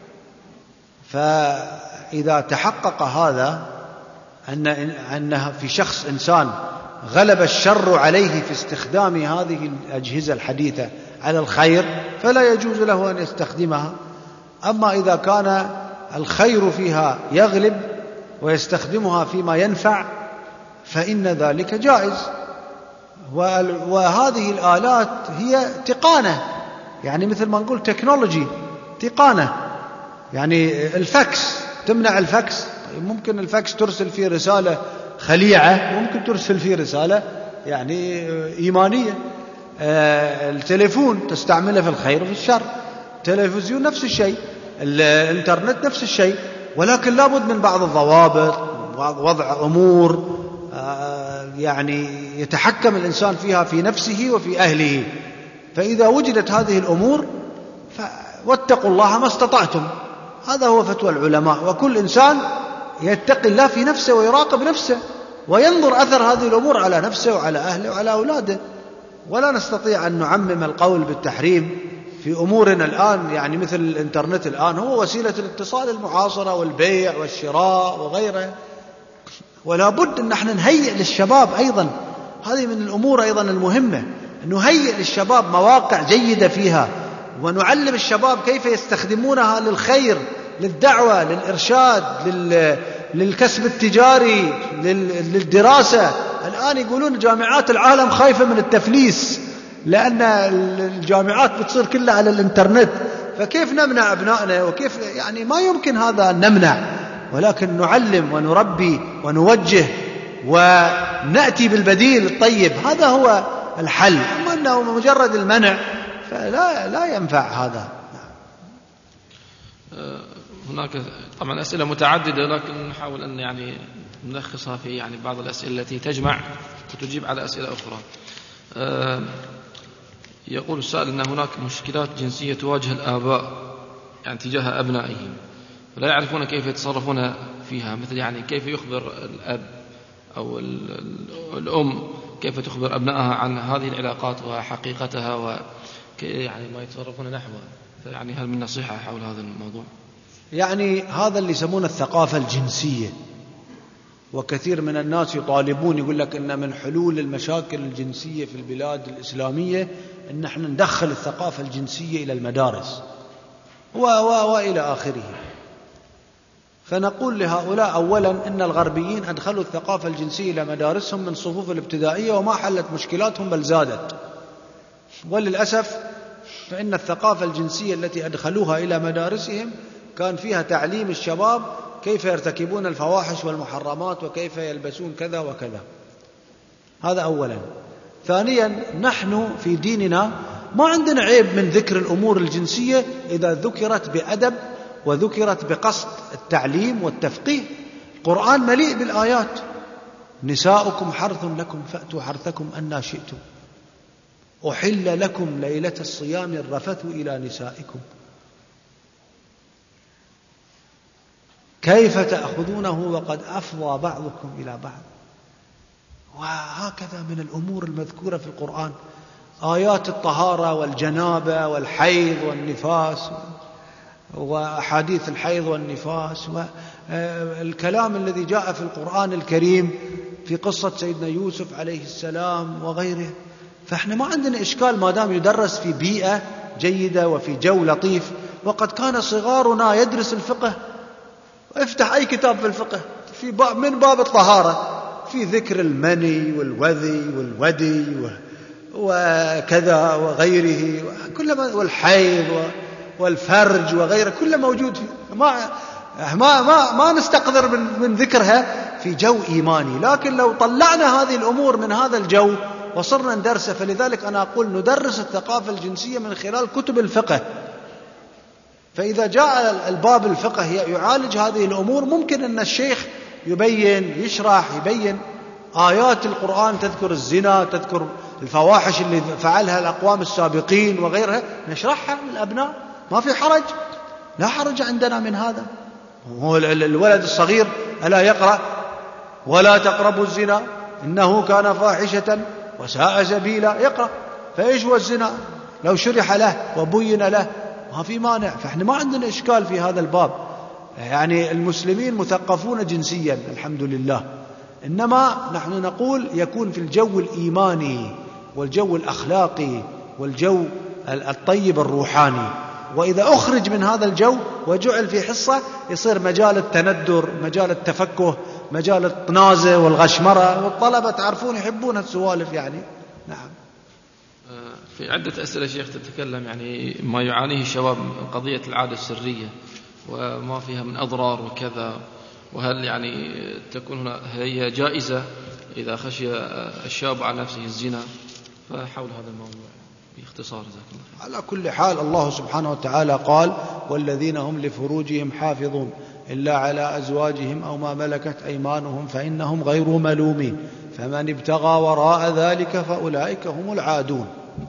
B: فإذا تحقق هذا أنها في شخص إنسان غلب الشر عليه في استخدام هذه الأجهزة الحديثة على الخير، فلا يجوز له أن يستخدمها. أما إذا كان الخير فيها يغلب ويستخدمها فيما ينفع فإن ذلك جائز. وهذه الآلات هي تقانة، يعني مثل ما نقول تكنولوجي، تقانة. يعني الفاكس، تمنع الفاكس؟ ممكن الفاكس ترسل فيه رسالة خليعة، ممكن ترسل فيه رسالة يعني إيمانية. التليفون تستعمله في الخير وفي الشر، التلفزيون نفس الشيء، الانترنت نفس الشيء، ولكن لابد من بعض الضوابط، وضع أمور يعني يتحكم الإنسان فيها في نفسه وفي أهله. فإذا وجدت هذه الأمور واتقوا الله ما استطعتم، هذا هو فتوى العلماء. وكل إنسان يتقي الله في نفسه ويراقب نفسه وينظر أثر هذه الأمور على نفسه وعلى أهله وعلى أولاده. ولا نستطيع أن نعمم القول بالتحريم في أمورنا الآن، يعني مثل الإنترنت الآن هو وسيلة الاتصال المعاصرة والبيع والشراء وغيره. ولا بد أن نحن نهيئ للشباب أيضا، هذه من الأمور أيضا المهمة، أن نهيئ للشباب مواقع جيدة فيها، ونعلم الشباب كيف يستخدمونها للخير، للدعوة، للإرشاد، للكسب التجاري، للدراسة. الآن يقولون جامعات العالم خايفة من التفليس لأن الجامعات بتصير كلها على الإنترنت، فكيف نمنع أبنائنا؟ وكيف يعني ما يمكن هذا أن نمنع، ولكن نعلم ونربي ونوجه ونأتي بالبديل الطيب، هذا هو الحل. أما أنه مجرد المنع فلا ينفع هذا.
A: هناك طبعا أسئلة متعددة، لكن نحاول أن يعني نلخصها في يعني بعض الأسئلة التي تجمع وتجيب على أسئلة أخرى. يقول السائل أن هناك مشكلات جنسية تواجه الآباء يعني تجاه أبنائهم، لا يعرفون كيف يتصرفون فيها، مثل يعني كيف يخبر الأب أو الأم كيف تخبر أبنائها عن هذه العلاقات وحقيقتها يعني ما يتصرفون نحوها. فيعني هل من نصيحة حول هذا الموضوع؟
B: يعني هذا اللي يسمونه الثقافة الجنسية، وكثير من الناس يطالبون، يقول لك إن من حلول المشاكل الجنسية في البلاد الإسلامية إن نحن ندخل الثقافة الجنسية إلى المدارس وإلى آخره. فنقول لهؤلاء أولا إن الغربيين أدخلوا الثقافة الجنسية إلى مدارسهم من صفوف الابتدائية وما حلت مشكلاتهم بل زادت. وللأسف فإن الثقافة الجنسية التي أدخلوها إلى مدارسهم كان فيها تعليم الشباب كيف يرتكبون الفواحش والمحرمات وكيف يلبسون كذا وكذا. هذا أولا. ثانيا، نحن في ديننا ما عندنا عيب من ذكر الأمور الجنسية إذا ذكرت بأدب وذكرت بقصد التعليم والتفقيه. القرآن مليء بالآيات. نساؤكم حرث لكم فأتوا حرثكم أنى شئتم، أحل لكم ليلة الصيام الرفث إلى نسائكم، كيف تأخذونه وقد أفضى بعضكم إلى بعض. وهكذا من الأمور المذكورة في القرآن آيات الطهارة والجنابة والحيض والنفاس وأحاديث الحيض والنفاس، والكلام الذي جاء في القرآن الكريم في قصة سيدنا يوسف عليه السلام وغيره. فإحنا ما عندنا إشكال ما دام يدرس في بيئة جيدة وفي جو لطيف. وقد كان صغارنا يدرس الفقه، افتح أي كتاب في الفقه في من باب الطهارة في ذكر المني والوذي والودي وكذا وغيره، والحيض والفرج وغيره كله موجود فيه. ما نستقذر من ذكرها في جو إيماني. لكن لو طلعنا هذه الأمور من هذا الجو وصرنا ندرسه، فلذلك أنا أقول ندرس الثقافة الجنسية من خلال كتب الفقه. فإذا جاء الباب الفقه يعالج هذه الأمور، ممكن أن الشيخ يبين يشرح يبين آيات القرآن تذكر الزنا، تذكر الفواحش اللي فعلها الأقوام السابقين وغيرها، نشرحها للأبناء، ما في حرج، لا حرج عندنا من هذا. هو الولد الصغير ألا يقرأ ولا تقربوا الزنا إنه كان فاحشة وساء سبيلا، يقرأ. فإيش هو الزنا؟ لو شرح له وبين له ما في مانع. فإحنا ما عندنا إشكال في هذا الباب. يعني المسلمين مثقفون جنسيا الحمد لله، إنما نحن نقول يكون في الجو الإيماني والجو الأخلاقي والجو الطيب الروحاني. وإذا أخرج من هذا الجو وجعل في حصة يصير مجال التندر، مجال التفكه، مجال الطنازة والغشمرة، والطلبة تعرفون يحبون السوالف يعني. نعم.
A: في عدة أسئلة شيخ تتكلم يعني ما يعانيه الشباب قضية العادة السرية وما فيها من أضرار وكذا، وهل يعني تكون هنا هي جائزة إذا خشي الشاب على نفسه الزنا؟ فحول هذا الموضوع باختصار جزاك الله.
B: على كل حال الله سبحانه وتعالى قال: والذين هم لفروجهم حافظون إلا على أزواجهم أو ما ملكت أيمانهم فإنهم غير ملومين فمن ابتغى وراء ذلك فأولئك هم العادون.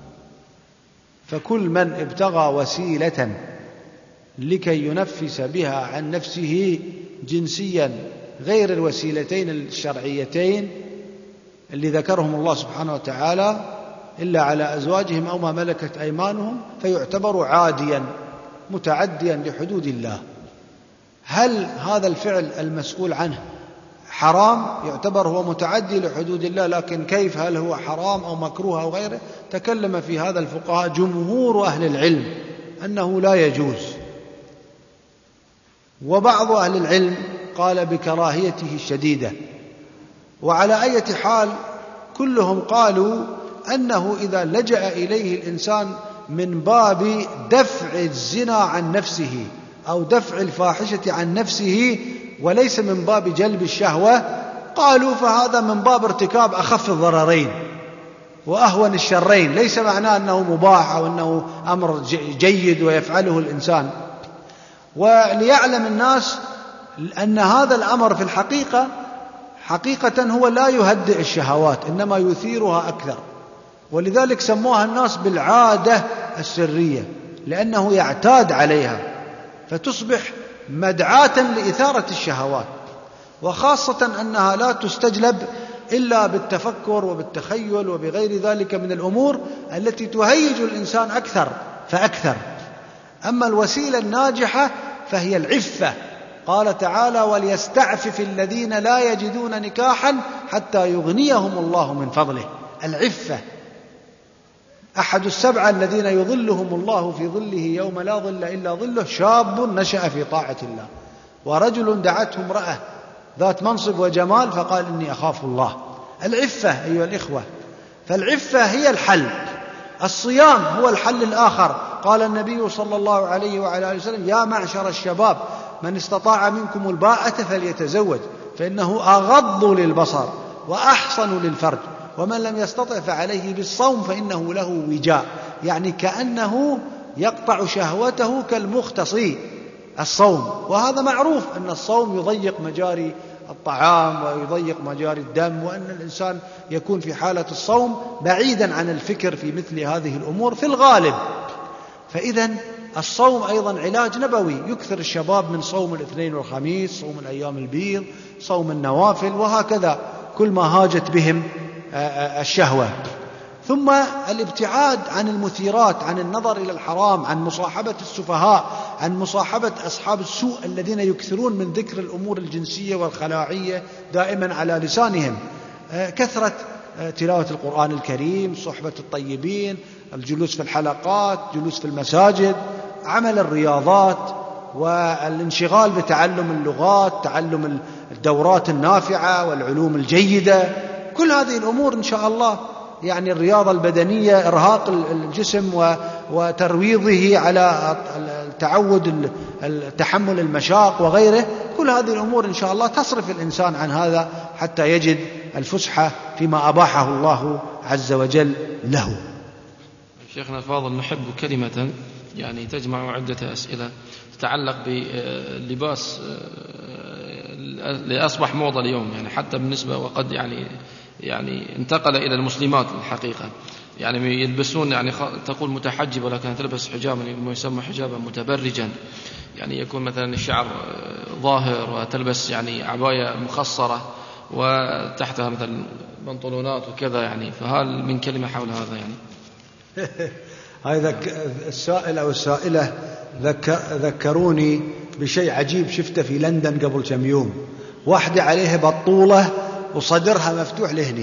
B: فكل من ابتغى وسيلة لكي ينفس بها عن نفسه جنسيا غير الوسيلتين الشرعيتين اللي ذكرهم الله سبحانه وتعالى إلا على أزواجهم أو ما ملكت أيمانهم فيعتبر عاديا متعديا لحدود الله. هل هذا الفعل المسؤول عنه حرام؟ يعتبر هو متعدي لحدود الله، لكن كيف؟ هل هو حرام أو مكروه أو غيره؟ تكلم في هذا الفقهاء جمهور أهل العلم أنه لا يجوز، وبعض أهل العلم قال بكراهيته الشديدة. وعلى أي حال كلهم قالوا أنه إذا لجأ إليه الإنسان من باب دفع الزنا عن نفسه أو دفع الفاحشة عن نفسه وليس من باب جلب الشهوة، قالوا فهذا من باب ارتكاب أخف الضررين وأهون الشرين، ليس معناه أنه مباح أو أنه أمر جيد ويفعله الإنسان. وليعلم الناس أن هذا الأمر في حقيقة هو لا يهدئ الشهوات إنما يثيرها أكثر، ولذلك سموها الناس بالعادة السرية لأنه يعتاد عليها فتصبح مدعاة لإثارة الشهوات، وخاصة أنها لا تستجلب إلا بالتفكر وبالتخيل وبغير ذلك من الأمور التي تهيج الإنسان أكثر فأكثر. أما الوسيلة الناجحة فهي العفة. قال تعالى: وليستعفف الذين لا يجدون نكاحا حتى يغنيهم الله من فضله. العفة أحد السبعة الذين يظلهم الله في ظله يوم لا ظل إلا ظله: شاب نشأ في طاعة الله ورجل دعته امرأة ذات منصب وجمال فقال إني أخاف الله. العفة أيها الإخوة، فالعفة هي الحل. الصيام هو الحل الآخر. قال النبي صلى الله عليه وعلى آله وسلم: يا معشر الشباب من استطاع منكم الباءة فليتزوج فإنه أغض للبصر وأحصن للفرج ومن لم يستطع فعليه بالصوم فإنه له وجاء. يعني كأنه يقطع شهوته كالمختصي الصوم، وهذا معروف أن الصوم يضيق مجاري الطعام ويضيق مجاري الدم، وأن الإنسان يكون في حالة الصوم بعيدا عن الفكر في مثل هذه الأمور في الغالب. فإذا الصوم أيضا علاج نبوي، يكثر الشباب من صوم الاثنين والخميس، صوم الأيام البيض، صوم النوافل، وهكذا كل ما هاجت بهم الشهوة. ثم الابتعاد عن المثيرات، عن النظر إلى الحرام، عن مصاحبة السفهاء، عن مصاحبة أصحاب السوء الذين يكثرون من ذكر الأمور الجنسية والخلاعية دائما على لسانهم. كثرة تلاوة القرآن الكريم، صحبة الطيبين، الجلوس في الحلقات، جلوس في المساجد، عمل الرياضات، والانشغال بتعلم اللغات، تعلم الدورات النافعة والعلوم الجيدة. كل هذه الأمور إن شاء الله، يعني الرياضة البدنية، إرهاق الجسم وترويضه على التعود تحمل المشاق وغيره، كل هذه الأمور إن شاء الله تصرف الإنسان عن هذا حتى يجد الفسحة فيما أباحه الله عز وجل له.
A: شيخنا الفاضل، نحب كلمة يعني تجمع عدة أسئلة تتعلق باللباس اللي أصبح موضة اليوم، يعني حتى بالنسبة وقد يعني انتقل إلى المسلمات الحقيقة، يعني يلبسون يعني تقول متحجب ولكن تلبس حجابا يسمى حجابا متبرجا، يعني يكون مثلا الشعر ظاهر وتلبس يعني عباية مخصرة وتحتها مثلا بنطلونات وكذا، يعني فهل من كلمة حول هذا؟ يعني
B: هذا السائل أو السائلة ذكروني بشيء عجيب شفته في لندن قبل كم يوم. واحدة عليها بطولة وصدرها مفتوح لهني،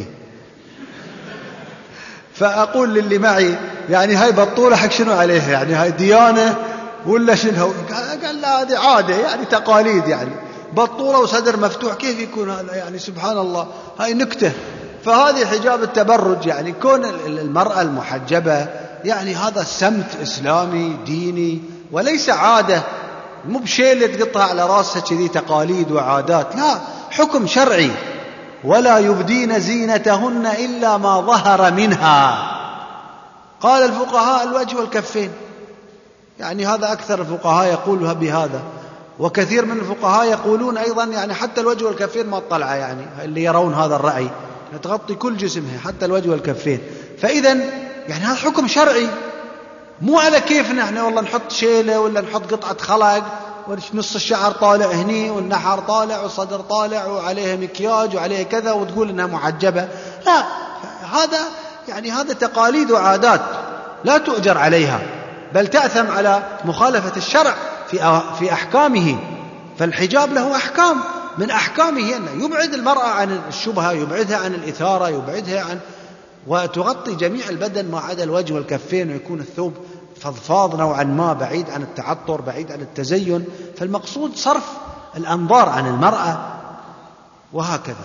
B: فأقول للي معي يعني هاي بطولة حق شنو عليها؟ يعني هاي ديانة ولا شنو؟ قال لا هذه عادة، يعني تقاليد، يعني بطولة وصدر مفتوح كيف يكون هذا؟ يعني سبحان الله، هاي نكتة. فهذه حجاب التبرج، يعني كون المرأة المحجبة يعني هذا سمت إسلامي ديني وليس عادة، مو بشيء اللي تقطها على راسها كذي تقاليد وعادات، لا، حكم شرعي. ولا يبدين زينتهن إلا ما ظهر منها. قال الفقهاء الوجه والكفين، يعني هذا أكثر الفقهاء يقولها بهذا، وكثير من الفقهاء يقولون أيضا يعني حتى الوجه والكفين ما تطلع، يعني اللي يرون هذا الرأي تغطي كل جسمها حتى الوجه والكفين. فإذا يعني هذا حكم شرعي، مو على كيفنا احنا والله نحط شيلة ولا نحط قطعة خلق ونص الشعر طالع هني والنحر طالع والصدر طالع وعليها مكياج وعليها كذا وتقول انها محجبة. لا، هذا تقاليد وعادات لا تؤجر عليها، بل تأثم على مخالفة الشرع في أحكامه. فالحجاب له أحكام، من أحكامه أنه يبعد المرأة عن الشبهة، يبعدها عن الإثارة، يبعدها عن وتغطي جميع البدن ما عدا الوجه والكفين، ويكون الثوب فضفاض نوعا ما، بعيد عن التعطر، بعيد عن التزين. فالمقصود صرف الأنظار عن المرأة وهكذا.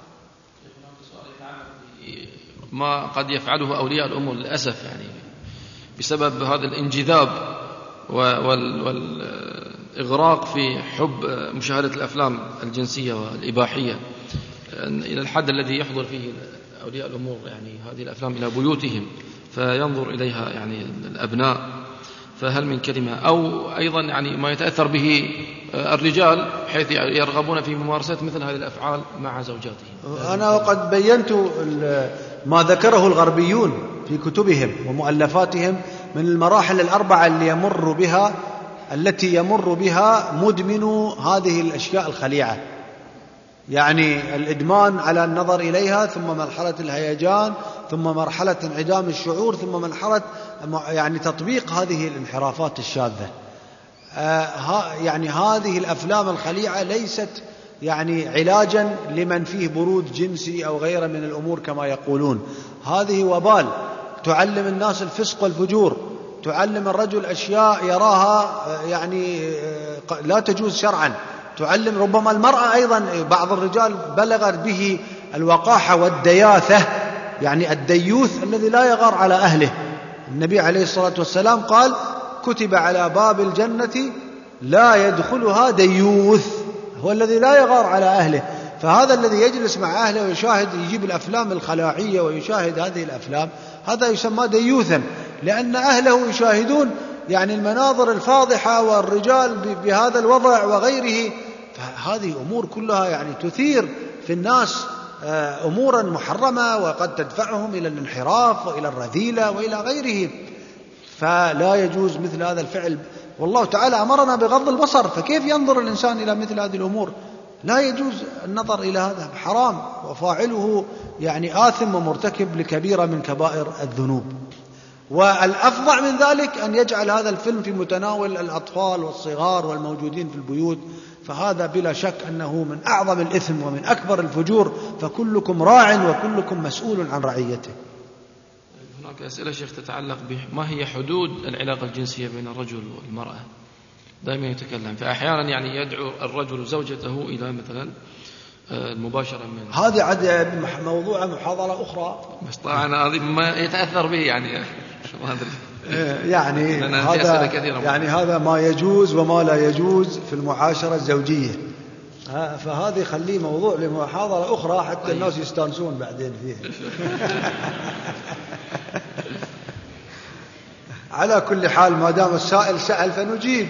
A: ما قد يفعله أولياء الأمور للأسف، يعني بسبب هذا الانجذاب والإغراق في حب مشاهدة الأفلام الجنسية والإباحية إلى الحد الذي يحضر فيه أولياء الأمور يعني هذه الأفلام إلى بيوتهم فينظر إليها يعني الأبناء. فهل من كلمة؟ أو أيضا يعني ما يتأثر به الرجال حيث يرغبون في ممارسة مثل هذه الأفعال مع زوجاتهم.
B: أنا قد بينت ما ذكره الغربيون في كتبهم ومؤلفاتهم من المراحل الأربعة التي يمر بها مدمن هذه الأشياء الخليعة، يعني الإدمان على النظر إليها، ثم مرحلة الهيجان، ثم مرحلة انعدام الشعور، ثم مرحلة يعني تطبيق هذه الانحرافات الشاذة. يعني هذه الأفلام الخليعة ليست يعني علاجا لمن فيه برود جنسي أو غيره من الأمور كما يقولون. هذه وبال تعلم الناس الفسق والفجور، تعلم الرجل أشياء يراها يعني لا تجوز شرعا، تعلم ربما المرأة أيضا. بعض الرجال بلغت به الوقاحة والدياثة، يعني الديوث الذي لا يغار على أهله. النبي عليه الصلاة والسلام قال: كتب على باب الجنة لا يدخلها ديوث، هو الذي لا يغار على أهله. فهذا الذي يجلس مع أهله ويشاهد، يجيب الأفلام الخلاعية ويشاهد هذه الأفلام، هذا يسمى ديوثا، لأن أهله يشاهدون يعني المناظر الفاضحة والرجال بهذا الوضع وغيره، فهذه أمور كلها يعني تثير في الناس أمورا محرمة، وقد تدفعهم إلى الانحراف وإلى الرذيلة وإلى غيره. فلا يجوز مثل هذا الفعل، والله تعالى أمرنا بغض البصر، فكيف ينظر الإنسان إلى مثل هذه الأمور؟ لا يجوز النظر إلى هذا، حرام، وفاعله يعني آثم ومرتكب لكبيرة من كبائر الذنوب. والأفظع من ذلك أن يجعل هذا الفيلم في متناول الأطفال والصغار والموجودين في البيوت، فهذا بلا شك أنه من أعظم الإثم ومن أكبر الفجور، فكلكم راع وكلكم مسؤول عن رعيته.
A: هناك أسئلة شيخ تتعلق بما هي حدود العلاقة الجنسية بين الرجل والمرأة، دائما يتكلم، فأحيانا يعني يدعو الرجل زوجته إلى مثلا المباشرة منه.
B: هذا عاد موضوع محاضرة أخرى،
A: بس طبعا هذه ما يتأثر به يعني ما أدري
B: يعني هذا ما يجوز وما لا يجوز في المعاشرة الزوجية، فهذه خليه موضوع لمحاضرة أخرى حتى الناس يستانسون بعدين فيه. على كل حال ما دام السائل سأل فنجيب،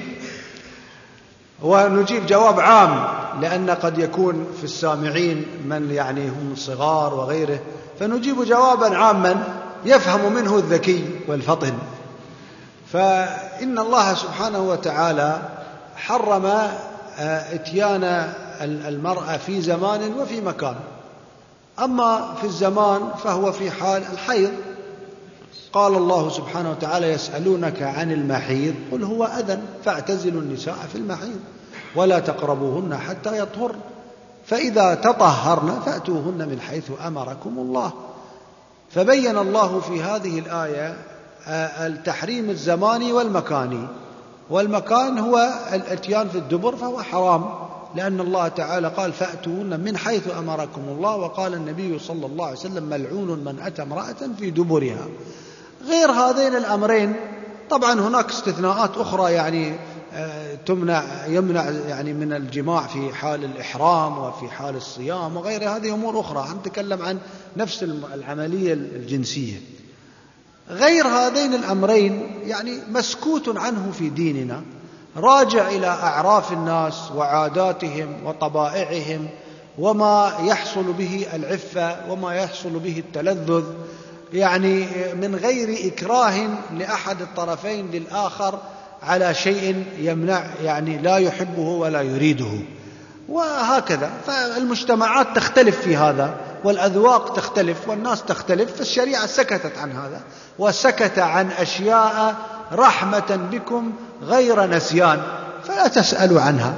B: ونجيب جواب عام، لأن قد يكون في السامعين من يعني هم صغار وغيره، فنجيب جوابا عاما يفهم منه الذكي والفطن. فإن الله سبحانه وتعالى حرم إتيان المرأة في زمان وفي مكان. أما في الزمان فهو في حال الحيض، قال الله سبحانه وتعالى: يسألونك عن المحيض قل هو أذى فاعتزلوا النساء في المحيض ولا تقربوهن حتى يطهرن فإذا تطهرن فأتوهن من حيث أمركم الله. فبين الله في هذه الآية التحريم الزماني والمكاني، والمكان هو الاتيان في الدبر فهو حرام، لأن الله تعالى قال: فأتوهن من حيث أمركم الله، وقال النبي صلى الله عليه وسلم: ملعون من أتى امرأة في دبرها. غير هذين الأمرين طبعا هناك استثناءات أخرى، يعني يمنع يعني من الجماع في حال الإحرام وفي حال الصيام وغير هذه أمور أخرى، نتكلم عن نفس العملية الجنسية. غير هذين الأمرين يعني مسكوت عنه في ديننا، راجع إلى أعراف الناس وعاداتهم وطبائعهم وما يحصل به العفة وما يحصل به التلذذ، يعني من غير إكراه لأحد الطرفين للآخر على شيء يمنع، يعني لا يحبه ولا يريده، وهكذا. فالمجتمعات تختلف في هذا، والأذواق تختلف، والناس تختلف، فالشريعة سكتت عن هذا، وسكت عن أشياء رحمة بكم غير نسيان، فلا تسألوا عنها.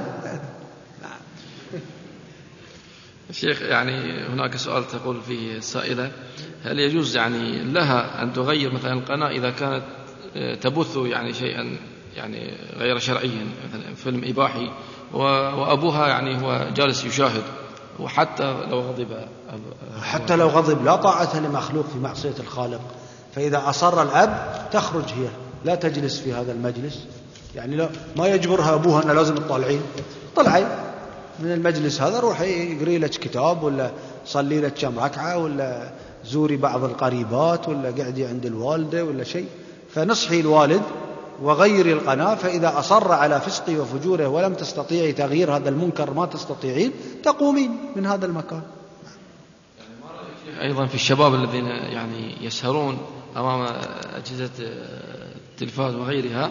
A: شيخ، يعني هناك سؤال تقول فيه السائلة: هل يجوز يعني لها أن تغير مثلا القناة إذا كانت تبث يعني شيئا يعني غير شرعيا، مثلا فيلم إباحي، وأبوها يعني هو جالس يشاهد، وحتى لو غضب
B: حتى لو غضب لا طاعة لمخلوق في معصية الخالق، فإذا أصر الأب تخرج هي، لا تجلس في هذا المجلس، يعني لا ما يجبرها أبوها أن لازم تطلعين، طلعي من المجلس هذا، روحي اقري لك كتاب، ولا صلي لك كم ركعة، ولا زوري بعض القريبات، ولا قعدي عند الوالدة ولا شيء، فنصحي الوالد وغيري القناة. فإذا أصر على فسقه وفجوره ولم تستطيعي تغيير هذا المنكر، ما تستطيعين، تقومين من هذا المكان.
A: أيضا في الشباب الذين يعني يسهرون أمام أجهزة التلفاز وغيرها،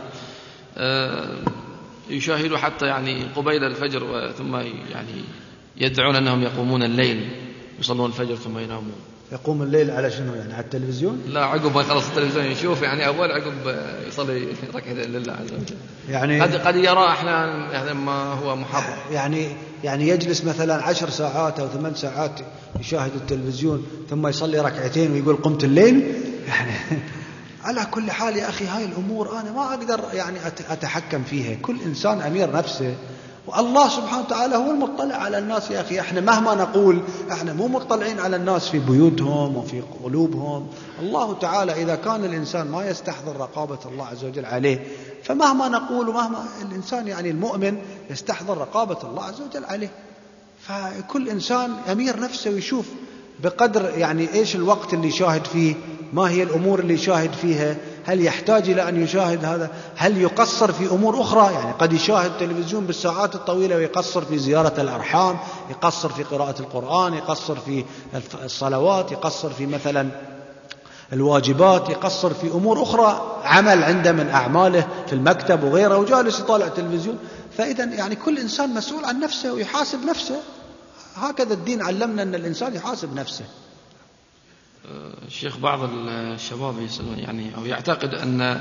A: يشاهدوا حتى يعني قبيل الفجر، ثم يعني يدعون أنهم يقومون الليل، يصلون الفجر ثم ينامون.
B: يقوم الليل على شنو؟ يعني على التلفزيون؟
A: لا، عقب ما يخلص التلفزيون يشوف، يعني أول عقب يصلي ركعتين لله عز وجل. يعني قد يرى أحيانا هذا ما هو محرم،
B: يعني يجلس مثلا 10 ساعات أو 8 ساعات يشاهد التلفزيون ثم يصلي ركعتين ويقول قمت الليل. يعني على كل حال يا أخي، هاي الأمور أنا ما أقدر يعني أتحكم فيها، كل إنسان أمير نفسه، والله سبحانه وتعالى هو المطلع على الناس. يا أخي احنا مهما نقول احنا مو مطلعين على الناس في بيوتهم وفي قلوبهم. الله تعالى إذا كان الإنسان ما يستحضر رقابة الله عز وجل عليه، فمهما نقول ومهما الإنسان يعني المؤمن يستحضر رقابة الله عز وجل عليه. فكل إنسان أمير نفسه ويشوف بقدر يعني إيش الوقت اللي يشاهد فيه، ما هي الأمور اللي يشاهد فيها، هل يحتاج إلى أن يشاهد هذا؟ هل يقصر في أمور أخرى؟ يعني قد يشاهد تلفزيون بالساعات الطويلة ويقصر في زيارة الأرحام، يقصر في قراءة القرآن، يقصر في الصلوات، يقصر في مثلا الواجبات، يقصر في أمور أخرى، عمل عنده من أعماله في المكتب وغيره، وجالس يطالع التلفزيون. فإذا يعني كل إنسان مسؤول عن نفسه ويحاسب نفسه. هكذا الدين علمنا أن الإنسان يحاسب نفسه.
A: الشيخ، بعض الشباب يعني أو يعتقد أن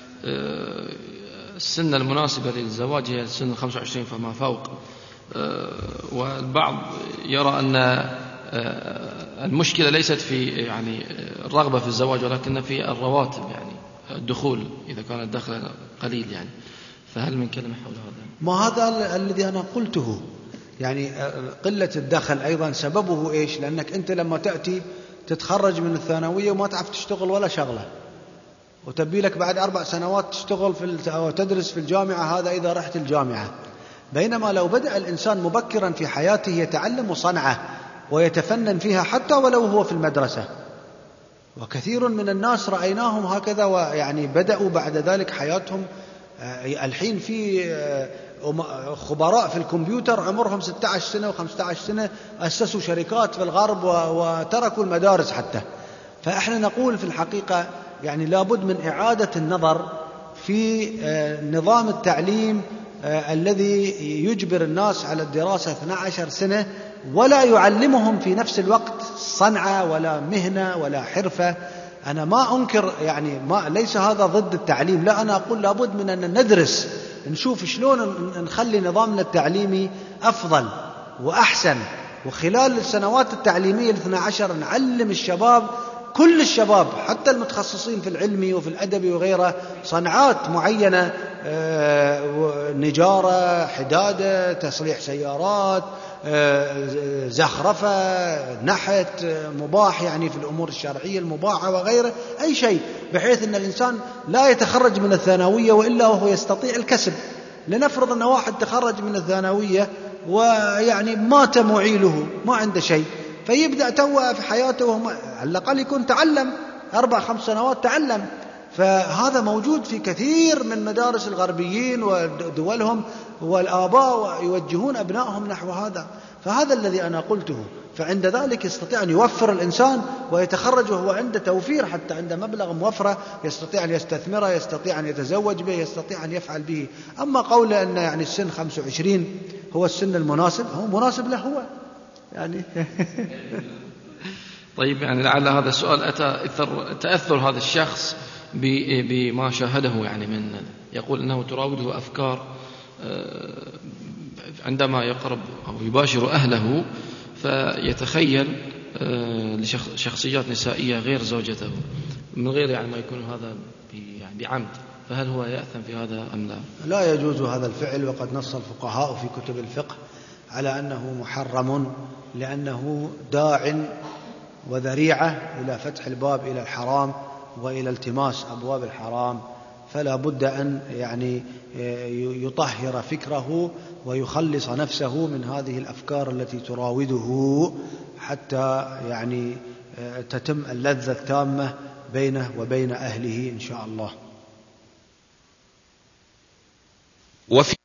A: السن المناسبة للزواج هي سن 25 فما فوق، والبعض يرى أن المشكلة ليست في يعني الرغبة في الزواج، ولكن في الرواتب، يعني الدخول إذا كان الدخل قليل يعني. فهل من كلمة حول هذا؟
B: ما هذا الذي أنا قلته، يعني قلة الدخل أيضا سببه إيش؟ لأنك أنت لما تأتي تتخرج من الثانوية وما تعرف تشتغل ولا شغلة، وتبي لك بعد 4 سنوات تشتغل أو تدرس في الجامعة، هذا إذا رحت الجامعة. بينما لو بدأ الإنسان مبكرا في حياته يتعلم صنعة ويتفنن فيها حتى ولو هو في المدرسة، وكثير من الناس رأيناهم هكذا، ويعني بدأوا بعد ذلك حياتهم. الحين في خبراء في الكمبيوتر عمرهم 16 سنة و15 سنة أسسوا شركات في الغرب وتركوا المدارس حتى. فإحنا نقول في الحقيقة يعني لابد من إعادة النظر في نظام التعليم الذي يجبر الناس على الدراسة 12 سنة ولا يعلمهم في نفس الوقت صنعة ولا مهنة ولا حرفة. أنا ما أنكر يعني ليس هذا ضد التعليم، لا، أنا أقول لابد من أن ندرس، نشوف شلون نخلي نظامنا التعليمي أفضل وأحسن، وخلال السنوات التعليمية 12 نعلم الشباب، كل الشباب حتى المتخصصين في العلمي وفي الأدبي وغيره، صنعات معينة، نجارة، حدادة، تصليح سيارات، زخرفة، نحت، مباح يعني في الأمور الشرعية المباحة وغيره، أي شيء، بحيث أن الإنسان لا يتخرج من الثانوية وإلا وهو يستطيع الكسب. لنفرض أن واحد تخرج من الثانوية ويعني مات معيله، ما عنده شيء، فيبدأ توه في حياته وهو على الأقل يكون تعلم 4-5 سنوات تعلم. فهذا موجود في كثير من مدارس الغربيين ودولهم، والآباء يوجهون أبنائهم نحو هذا. فهذا الذي أنا قلته. فعند ذلك يستطيع أن يوفر الإنسان ويتخرج وهو عنده توفير، حتى عنده مبلغ موفرة يستطيع أن يستثمره، يستطيع أن يتزوج به، يستطيع أن يفعل به. أما قول أن يعني السن 25 هو السن المناسب، هو مناسب له هو يعني.
A: طيب، يعني لعل هذا السؤال أتى تأثر هذا الشخص بما شاهده، يعني من يقول أنه تراوده أفكار عندما يقرب أو يباشر أهله، فيتخيل لشخصيات نسائية غير زوجته من غير يعني ما يكون هذا يعني بعمد. فهل هو يأثم في هذا أم لا؟
B: لا يجوز هذا الفعل، وقد نص الفقهاء في كتب الفقه على أنه محرم، لأنه داع وذريعة إلى فتح الباب إلى الحرام وإلى التماس أبواب الحرام. فلا بد أن يعني يطهر فكره ويخلص نفسه من هذه الأفكار التي تراوده، حتى يعني تتم اللذة التامة بينه وبين أهله إن شاء الله.